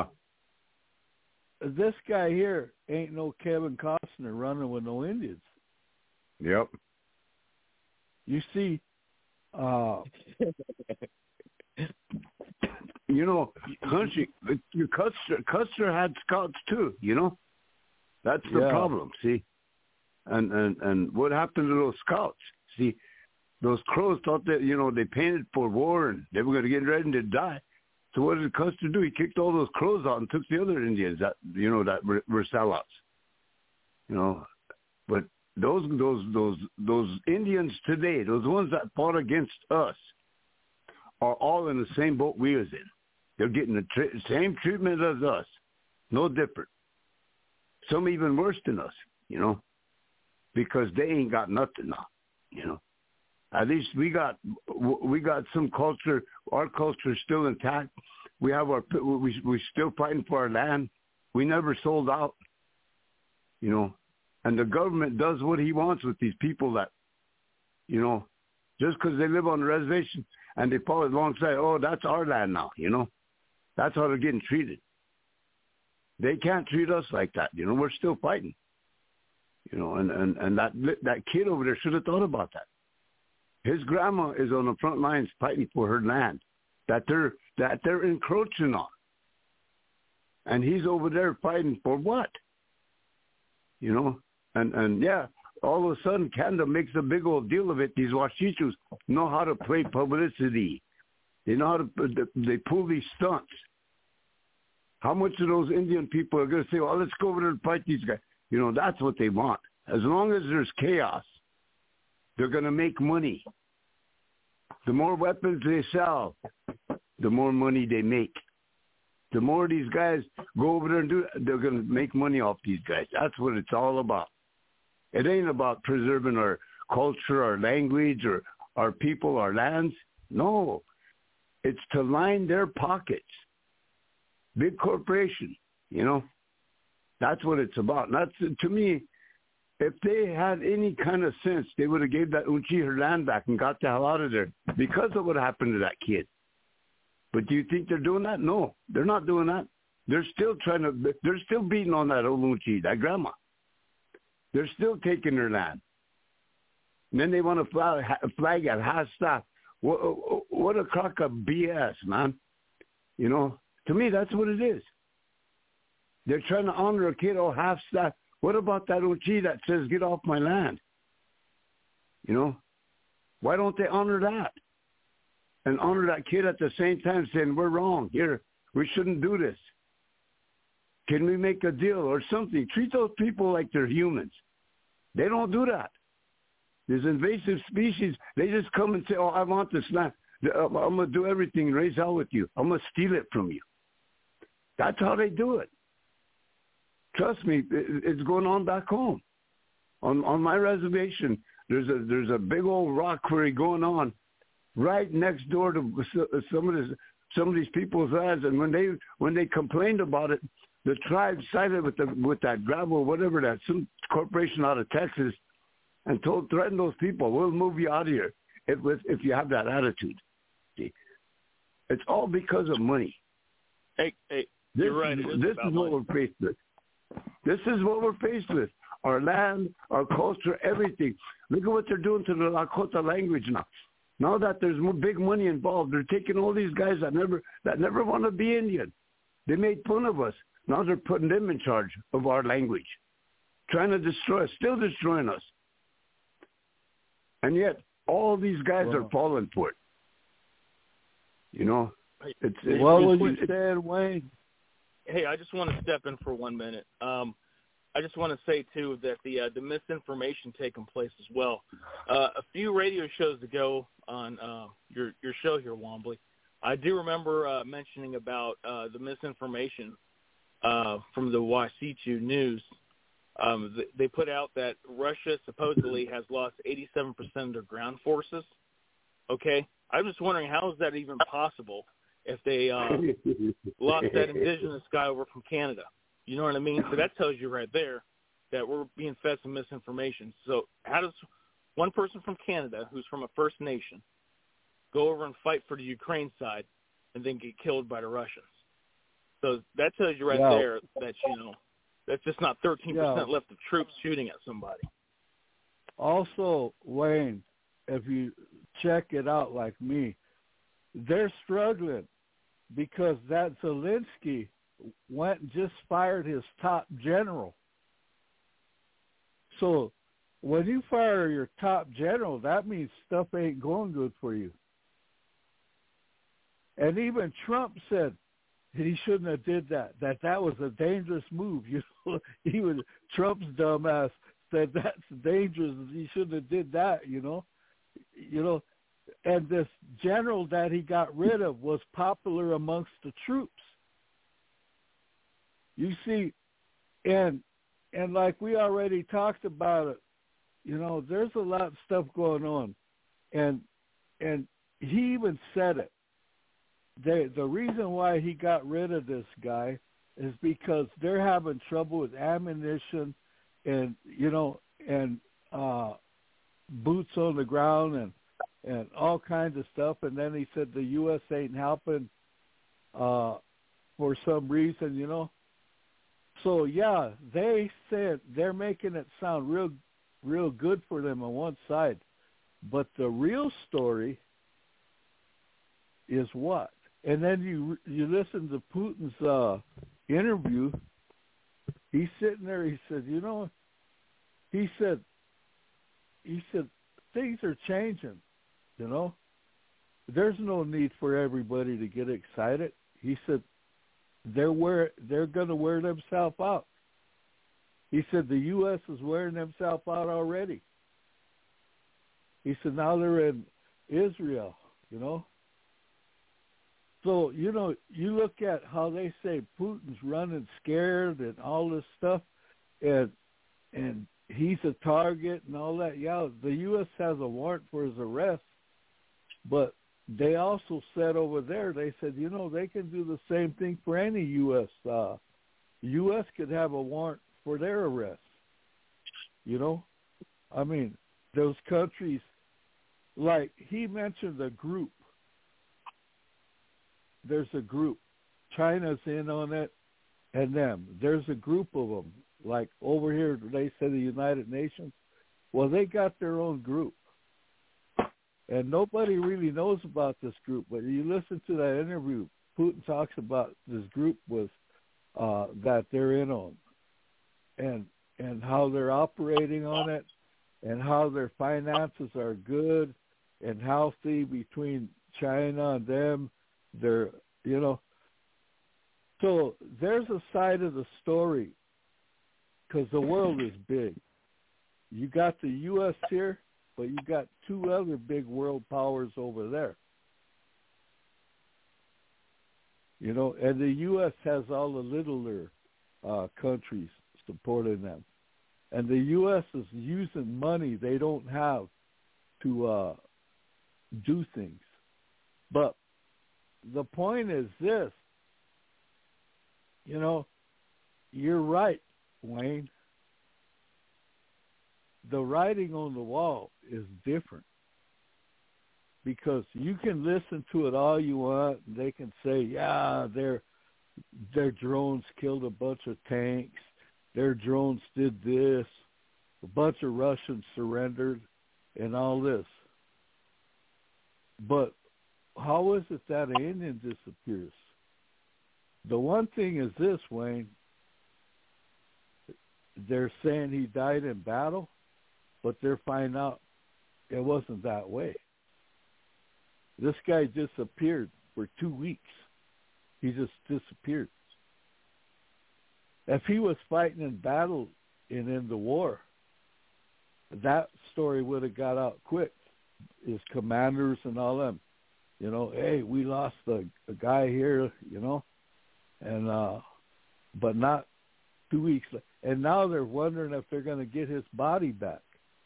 Speaker 4: This guy here ain't no Kevin Costner running with no Indians.
Speaker 1: Yep.
Speaker 4: You see, uh,
Speaker 1: you know, country, Custer, Custer had scouts too, you know. That's the
Speaker 4: yeah.
Speaker 1: problem, see. And, and and what happened to those scouts? See, Those Crows thought that, you know, they painted for war and they were going to get ready to die. So what did Custer do? He kicked all those Crows out and took the other Indians that, you know, that were, were sellouts. You know, but those those those those Indians today, those ones that fought against us, are all in the same boat we was in. They're getting the tra- same treatment as us, no different. Some even worse than us, you know, because they ain't got nothing now, you know. At least we got we got some culture. Our culture is still intact. We have our we we still fighting for our land. We never sold out, you know. And the government does what he wants with these people that, you know, just because they live on the reservation and they follow alongside. Oh, that's our land now, you know. That's how they're getting treated. They can't treat us like that, you know. We're still fighting, you know. And and and that that kid over there should have thought about that. His grandma is on the front lines fighting for her land that they're that they're encroaching on. And he's over there fighting for what? You know? And and yeah, all of a sudden Canada makes a big old deal of it. These Washichus know how to play publicity. They know how to they pull these stunts. How much of those Indian people are going to say, well, let's go over there and fight these guys? You know, that's what they want. As long as there's chaos, they're going to make money. The more weapons they sell, the more money they make. The more these guys go over there and do it, they're going to make money off these guys. That's what it's all about. It ain't about preserving our culture, our language, or our people, our lands. No. It's to line their pockets. Big corporation, you know. That's what it's about. And that's, to me, if they had any kind of sense, they would have gave that Unchi her land back and got the hell out of there because of what happened to that kid. But do you think they're doing that? No, they're not doing that. They're still trying to, they're still beating on that old Unchi, that grandma. They're still taking her land. And then they want to flag, flag at half staff. What, what a crock of B S, man. You know, to me, that's what it is. They're trying to honor a kid, oh, half staff. What about that Uchi that says, get off my land? You know, why don't they honor that? And honor that kid at the same time saying, we're wrong here. We shouldn't do this. Can we make a deal or something? Treat those people like they're humans. They don't do that. There's invasive species. They just come and say, oh, I want this land. I'm going to do everything, raise hell with you. I'm going to steal it from you. That's how they do it. Trust me, it's going on back home. On on my reservation, there's a there's a big old rock quarry going on right next door to some of this, some of these people's lands. And when they when they complained about it, the tribe sided with the with that gravel, whatever that some corporation out of Texas, and told threatened those people, we'll move you out of here if if you have that attitude. See, it's all because of money.
Speaker 7: Hey, hey,
Speaker 1: this,
Speaker 7: you're right. It is
Speaker 1: this
Speaker 7: about
Speaker 1: is what
Speaker 7: money.
Speaker 1: we're faced with. This is what we're faced with. Our land, our culture, everything. Look at what they're doing to the Lakota language now. Now that there's more big money involved, they're taking all these guys that never that never want to be Indian. They made fun of us. Now they're putting them in charge of our language, trying to destroy us, still destroying us. And yet, all these guys
Speaker 4: Wow.
Speaker 1: are falling for it. You know, it's, it's
Speaker 4: What
Speaker 1: it's,
Speaker 4: was you
Speaker 1: it's,
Speaker 4: saying, Wayne?
Speaker 7: Hey, I just want to step in for one minute. Um, I just want to say, too, that the uh, the misinformation taking place as well. Uh, a few radio shows ago on uh, your your show here, Wombly, I do remember uh, mentioning about uh, the misinformation uh, from the Washichu News. Um, th- they put out that Russia supposedly has lost eighty-seven percent of their ground forces. Okay? I'm just wondering, how is that even possible if they uh, lost that indigenous guy over from Canada? You know what I mean? So that tells you right there that we're being fed some misinformation. So how does one person from Canada who's from a First Nation go over and fight for the Ukraine side and then get killed by the Russians? So that tells you right
Speaker 4: Yeah.
Speaker 7: there that, you know, that's just not thirteen percent
Speaker 4: Yeah.
Speaker 7: left of troops shooting at somebody.
Speaker 4: Also, Wayne, if you check it out like me, they're struggling because that Zelensky went and just fired his top general. So when you fire your top general, that means stuff ain't going good for you. And even Trump said he shouldn't have did that, that that was a dangerous move. You know, even Trump's dumbass said that's dangerous. He shouldn't have did that, you know. You know, and this general that he got rid of was popular amongst the troops. You see, and and like we already talked about it, you know, there's a lot of stuff going on. And and he even said it. They, the reason why he got rid of this guy is because they're having trouble with ammunition and, you know, and uh, boots on the ground and, and all kinds of stuff. And then he said the U S ain't helping uh, for some reason, you know. So, yeah, they said they're making it sound real, real good for them on one side. But the real story is what? And then you you listen to Putin's uh, interview. He's sitting there. He said, you know, he said, he said things are changing. You know, there's no need for everybody to get excited. He said they're wear they're going to wear themselves out. He said the U S is wearing themselves out already. He said now they're in Israel. You know. So, you know, you look at how they say Putin's running scared and all this stuff, and and he's a target and all that. Yeah, the U S has a warrant for his arrest, but they also said over there, they said, you know, they can do the same thing for any U S Uh, U S could have a warrant for their arrest. You know, I mean, those countries, like he mentioned a group. There's a group. China's in on it, and them. There's a group of them. Like over here, they say the United Nations. Well, they got their own group. And nobody really knows about this group. But you listen to that interview, Putin talks about this group with uh, that they're in on, and and how they're operating on it, and how their finances are good and healthy between China and them. They're, you know, so there's a side of the story because the world is big. You got the U S here, but you got two other big world powers over there. You know, and the U S has all the littler uh, countries supporting them. And the U S is using money they don't have to uh, do things. But the point is this, you know, you're right, Wayne. The writing on the wall is different because you can listen to it all you want. And they can say, yeah, their their drones killed a bunch of tanks. Their drones did this. A bunch of Russians surrendered and all this. But how is it that an Indian disappears? The one thing is this, Wayne. They're saying he died in battle, but they're finding out it wasn't that way. This guy disappeared for two weeks. He just disappeared. If he was fighting in battle and in the war, that story would have got out quick. His commanders and all them. You know, hey, we lost a, a guy here, you know, and uh, but not two weeks. And now they're wondering if they're going to get his body back.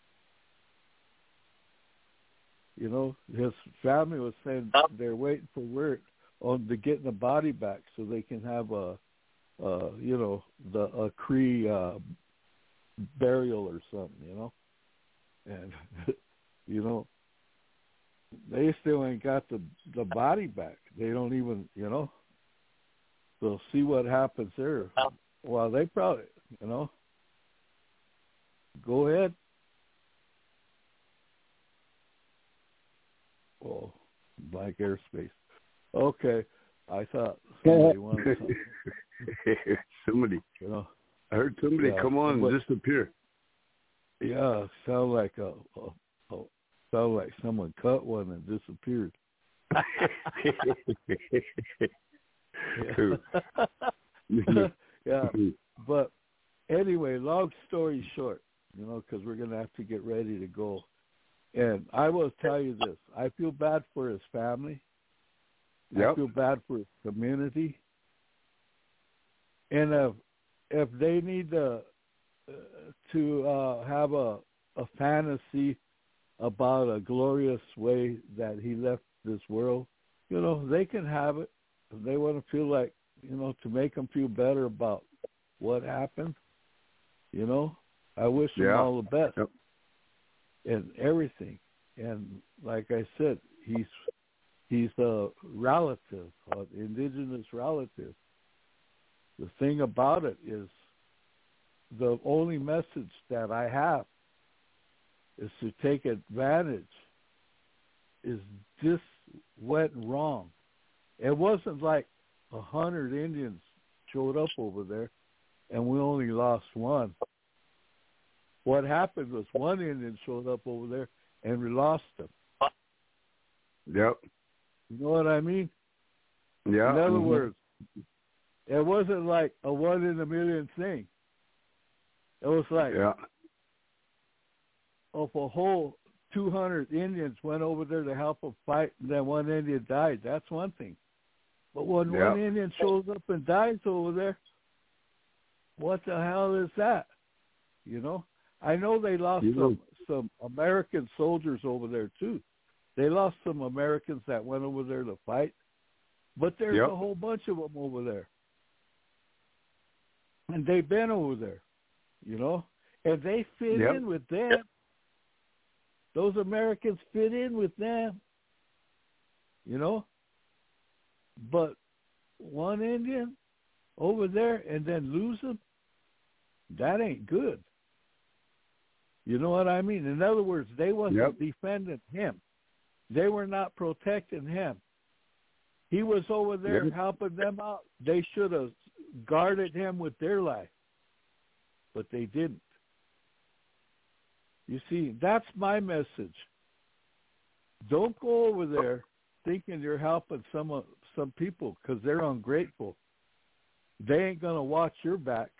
Speaker 4: You know, his family was saying they're waiting for word on to getting the body back so they can have a, uh, you know, the a Cree uh, burial or something, you know, and you know. They still ain't got the the body back. They don't even, you know. So see what happens there. Well, they probably, you know. Go ahead. Oh, blank airspace. Okay, I thought somebody wanted something.
Speaker 1: Somebody,
Speaker 4: you know.
Speaker 1: I heard somebody
Speaker 4: yeah,
Speaker 1: come on
Speaker 4: but,
Speaker 1: and disappear.
Speaker 4: Yeah, sound like a, a, a sound like someone cut one and disappeared. yeah. yeah, but anyway, long story short, you know, because we're gonna have to get ready to go. And I will tell you this: I feel bad for his family.
Speaker 1: Yep.
Speaker 4: I feel bad for his community. And if if they need to uh, to uh, have a a fantasy about a glorious way that he left this world, you know, they can have it. If they want to feel like, you know, to make them feel better about what happened, you know, I wish
Speaker 1: yeah.
Speaker 4: him all the best.
Speaker 1: Yep.
Speaker 4: And everything. And like I said, he's he's a relative, an indigenous relative. The thing about it is the only message that I have is to take advantage is this went wrong. It wasn't like a hundred Indians showed up over there and we only lost one. What happened was one Indian showed up over there and we lost him.
Speaker 1: Yep.
Speaker 4: You know what I mean?
Speaker 1: Yeah.
Speaker 4: In other
Speaker 1: mm-hmm.
Speaker 4: words, it wasn't like a one in a million thing. It was like
Speaker 1: yeah.
Speaker 4: if a whole two hundred Indians went over there to help them fight and then one Indian died, that's one thing. But when
Speaker 1: yeah.
Speaker 4: one Indian shows up and dies over there, what the hell is that? You know? I know they lost
Speaker 1: you
Speaker 4: some, some American soldiers over there, too. They lost some Americans that went over there to fight. But there's
Speaker 1: yep.
Speaker 4: a whole bunch of them over there. And they've been over there, you know? And they fit
Speaker 1: yep.
Speaker 4: in with them. Those Americans fit in with them, you know? But one Indian over there and then lose them, that ain't good. You know what I mean? In other words, they wasn't
Speaker 1: yep.
Speaker 4: defending him. They were not protecting him. He was over there
Speaker 1: yep.
Speaker 4: helping them out. They should have guarded him with their life, but they didn't. You see, that's my message. Don't go over there thinking you're helping some some people because they're ungrateful. They ain't going to watch your back.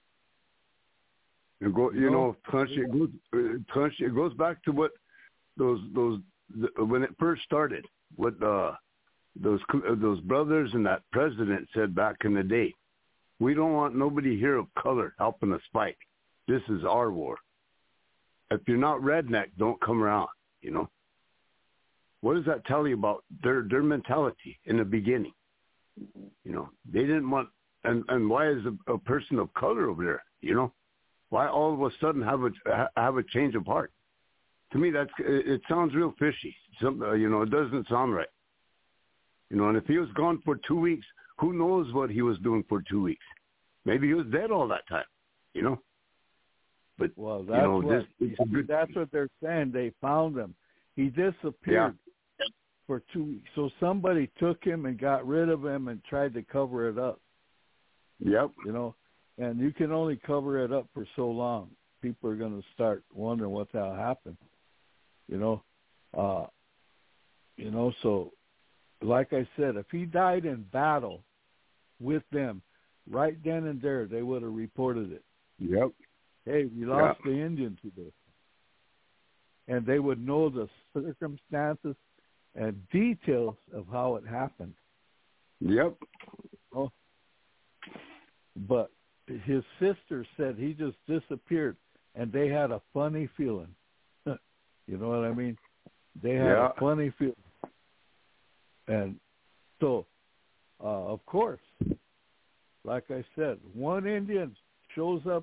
Speaker 1: You go, you, you know, know it goes, it goes back to what those those when it first started. What uh, those those brothers and that president said back in the day. We don't want nobody here of color helping us fight. This is our war. If you're not redneck, don't come around. You know. What does that tell you about their their mentality in the beginning? You know, they didn't want, and and why is a, a person of color over there? You know. Why all of a sudden have a have a change of heart? To me, that's it, it sounds real fishy. Some, uh, you know, it doesn't sound right. You know, and if he was gone for two weeks, who knows what he was doing for two weeks? Maybe he was dead all that time. You know. But
Speaker 4: well, that's
Speaker 1: you know,
Speaker 4: what
Speaker 1: this, it's a good,
Speaker 4: that's what they're saying. They found him. He disappeared
Speaker 1: yeah.
Speaker 4: for two weeks. So somebody took him and got rid of him and tried to cover it up.
Speaker 1: Yep.
Speaker 4: You know. And you can only cover it up for so long. People are going to start wondering what the hell happened. You know, uh, you know. So, like I said, if he died in battle with them, right then and there, they would have reported it.
Speaker 1: Yep.
Speaker 4: Hey, we lost
Speaker 1: yep.
Speaker 4: the Indian today, and they would know the circumstances and details of how it happened.
Speaker 1: Yep.
Speaker 4: Oh, but his sister said he just disappeared, and they had a funny feeling. You know what I mean? They had
Speaker 1: yeah.
Speaker 4: a funny feeling. And so, uh, of course, like I said, one Indian shows up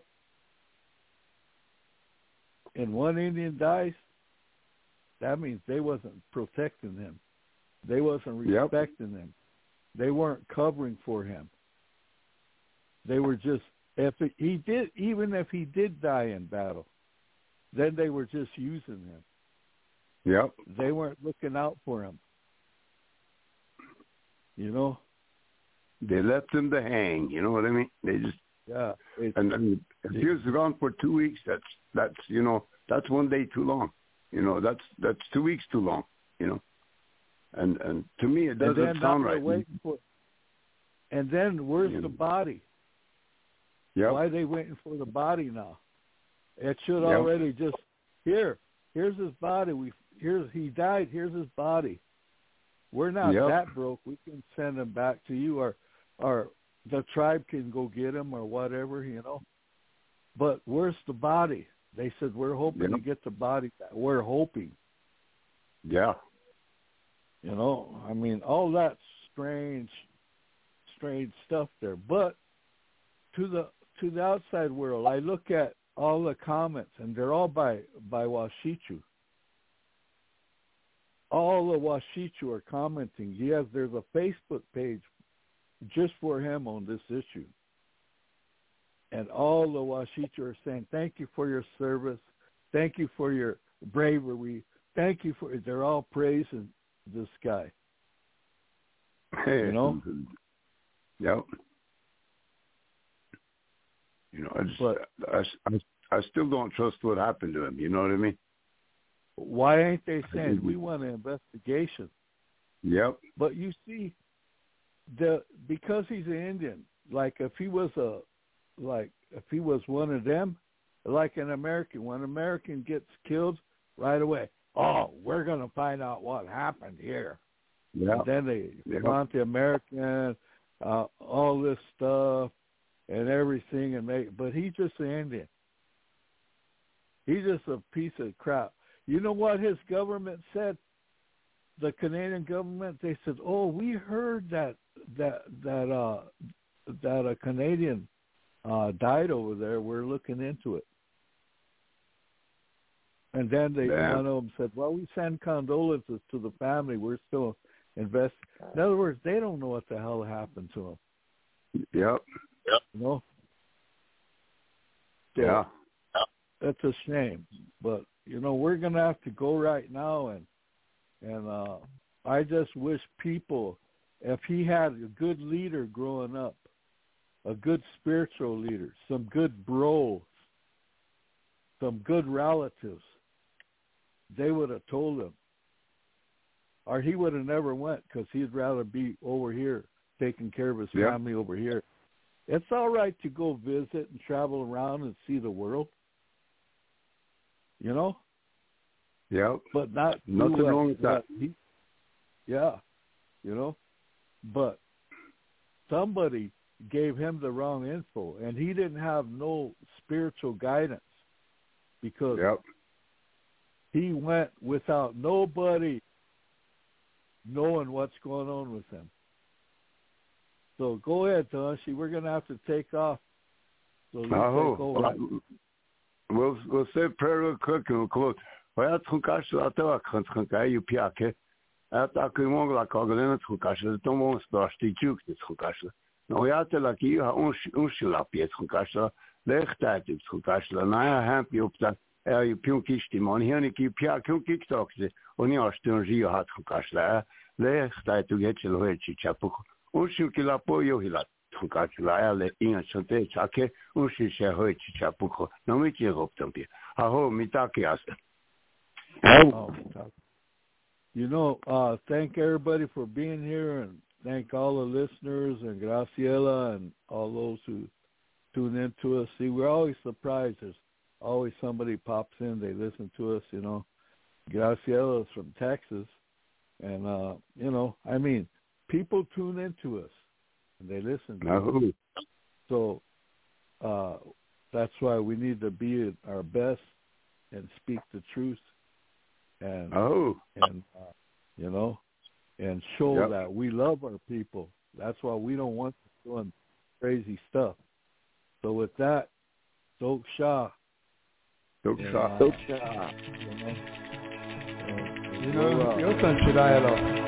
Speaker 4: and one Indian dies, that means they wasn't protecting him. They wasn't respecting
Speaker 1: yep.
Speaker 4: him. They weren't covering for him. They were just, if it, he did, even if he did die in battle, then they were just using him.
Speaker 1: Yep.
Speaker 4: They weren't looking out for him. You know?
Speaker 1: They left him to hang, you know what I mean? They just
Speaker 4: Yeah.
Speaker 1: And, and if he was gone for two weeks, that's that's you know that's one day too long. You know that's that's two weeks too long. You know, and and to me it doesn't
Speaker 4: and then
Speaker 1: sound
Speaker 4: now
Speaker 1: right.
Speaker 4: Waiting for, and then where's
Speaker 1: you
Speaker 4: the
Speaker 1: know.
Speaker 4: body?
Speaker 1: Yep.
Speaker 4: Why are they waiting for the body now? It should
Speaker 1: Yep.
Speaker 4: already just here. Here's his body. We here's he died. Here's his body. We're not
Speaker 1: Yep.
Speaker 4: that broke. We can send him back to you, or or the tribe can go get him, or whatever, you know. But where's the body? They said we're hoping
Speaker 1: Yep.
Speaker 4: to get the body back. We're hoping.
Speaker 1: Yeah.
Speaker 4: You know, I mean, all that strange, strange stuff there. But to the to the outside world, I look at all the comments, and they're all by by Washichu. All the Washichu are commenting. Yes, there's a Facebook page just for him on this issue. And all the Washichu are saying, thank you for your service. Thank you for your bravery. Thank you for, they're all praising this guy. You know?
Speaker 1: Yep. You know, I just,
Speaker 4: But,
Speaker 1: I, I, I still don't trust what happened to him. You know what I mean?
Speaker 4: why ain't they saying we want an investigation?
Speaker 1: Yep.
Speaker 4: But you see, the because he's an Indian, like if he was a, like if he was one of them, like an American, when an American gets killed, right away, oh, we're going to find out what happened here.
Speaker 1: Yeah.
Speaker 4: And then they
Speaker 1: Yep.
Speaker 4: want the American, uh, all this stuff and everything, and make. But he's just an Indian. He's just a piece of crap. You know what his government said? The Canadian government, they said, "Oh, we heard that that that uh, that a Canadian uh, died over there. We're looking into it." And then they
Speaker 1: Yeah.
Speaker 4: one of them said, "Well, we send condolences to the family. We're still invest." In other words, they don't know what the hell happened to him.
Speaker 1: Yep.
Speaker 4: You know? So,
Speaker 1: Yeah.
Speaker 4: that's a shame. But you know, we're gonna have to go right now, and and uh, I just wish people, if he had a good leader growing up, a good spiritual leader, some good bros, some good relatives, they would have told him, or he would have never went because he'd rather be over here taking care of his
Speaker 1: Yep.
Speaker 4: family over here. It's all right to go visit and travel around and see the world, you know,
Speaker 1: Yep.
Speaker 4: but not do
Speaker 1: Nothing
Speaker 4: what-
Speaker 1: wrong with that.
Speaker 4: what he- yeah, you know, but somebody gave him the wrong info, and he didn't have no spiritual guidance because
Speaker 1: Yep.
Speaker 4: he went without nobody knowing what's going on with him. So go ahead, Toshi. We're going to have to take off. So you take over.
Speaker 1: Oh, we'll we'll say a prayer real quick and we'll close. Well, tchunkash la tawa tchunkai you piake. Ata kuimong la kaglen tchunkash la tomo stasti juk tchunkash. No ya te la ki ha un un shula pie tchunkash la lechta tchunkash la na ha pi opta er you pion kishti mon hiani ki pia kun kiktoxe oni aston ji ha tchunkash la lechta tu getchel hoechi chapu. Un shu ki la poyo hilat. Le in chante chake un shi she hoechi chapu. No mi ti hoptampi. Ha ho mitaki asa.
Speaker 4: Oh, you know, uh, thank everybody for being here, and thank all the listeners and Graciela and all those who tune in to us. See, we're always surprised. There's always somebody pops in. They listen to us, you know. Graciela is from Texas, and, uh, you know, I mean, people tune into us, and they listen to
Speaker 1: No.
Speaker 4: us. So uh, that's why we need to be at our best and speak the truth. And
Speaker 1: Oh.
Speaker 4: and uh, you know, and show
Speaker 1: Yep.
Speaker 4: that we love our people. That's why we don't want them doing crazy stuff. So with that, Sok Shah.
Speaker 1: Sok
Speaker 4: and,
Speaker 1: Shah.
Speaker 4: uh,
Speaker 5: Sok Shah.
Speaker 4: You know, and
Speaker 8: You know,
Speaker 4: we'll, uh,
Speaker 8: yo san chidayalo.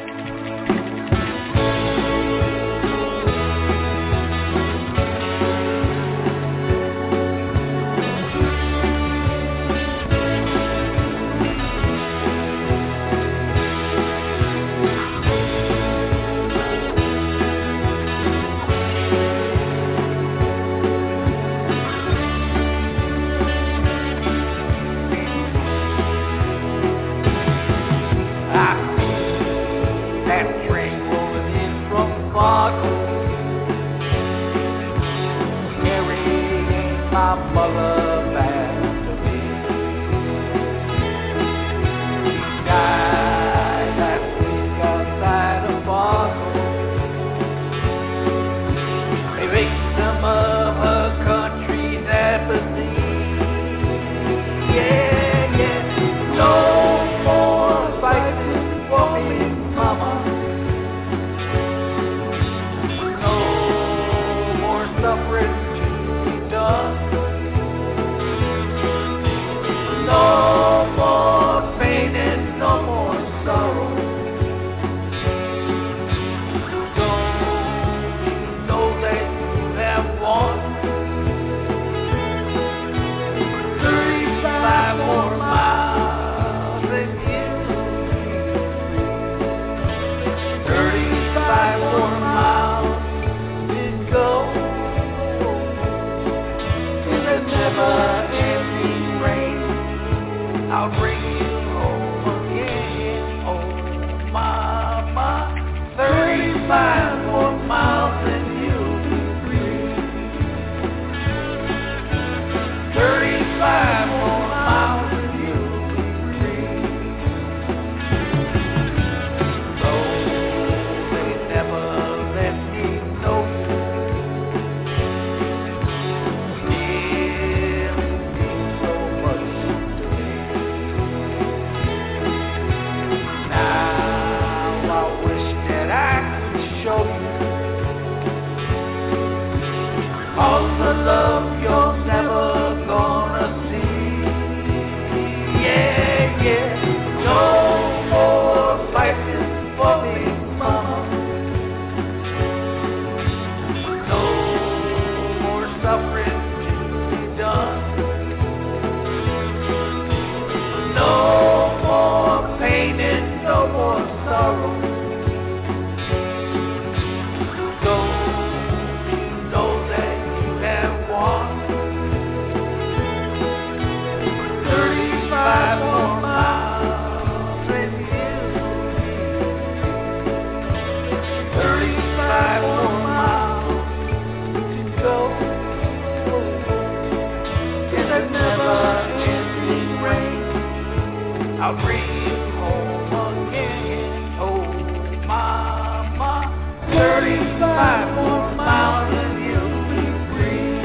Speaker 2: thirty-five more miles and you'll be free.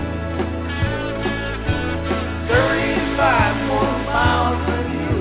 Speaker 2: Thirty-five more miles and you'll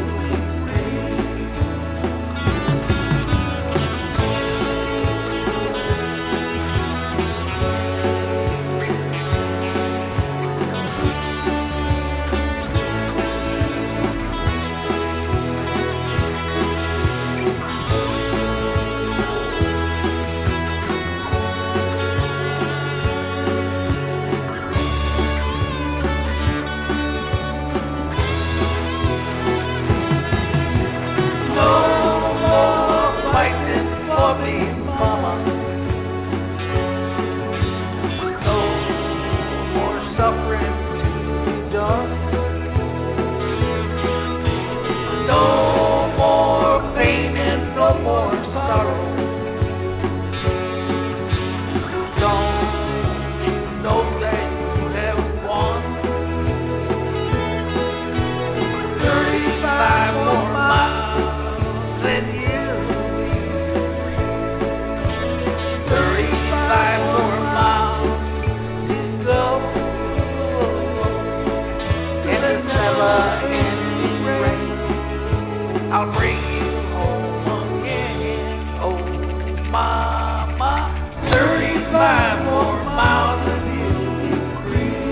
Speaker 2: I'll bring you home again, oh mama. Thirty-five more miles and you'll be free.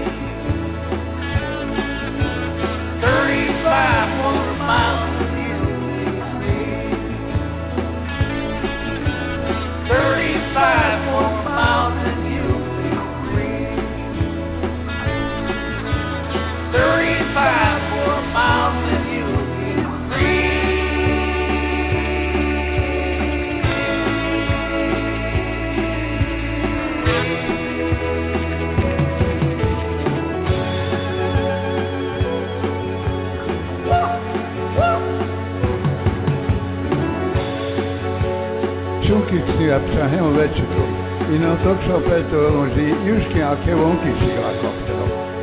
Speaker 2: Thirty-five more miles and you'll be free. Thirty-five more miles and you'll be free. Thirty-five more miles and you'll be free.
Speaker 8: Chunkici apsáhem a vecsutó. Innen a taksapeltől lonzsi, Juski a kevonkici a kaptelok.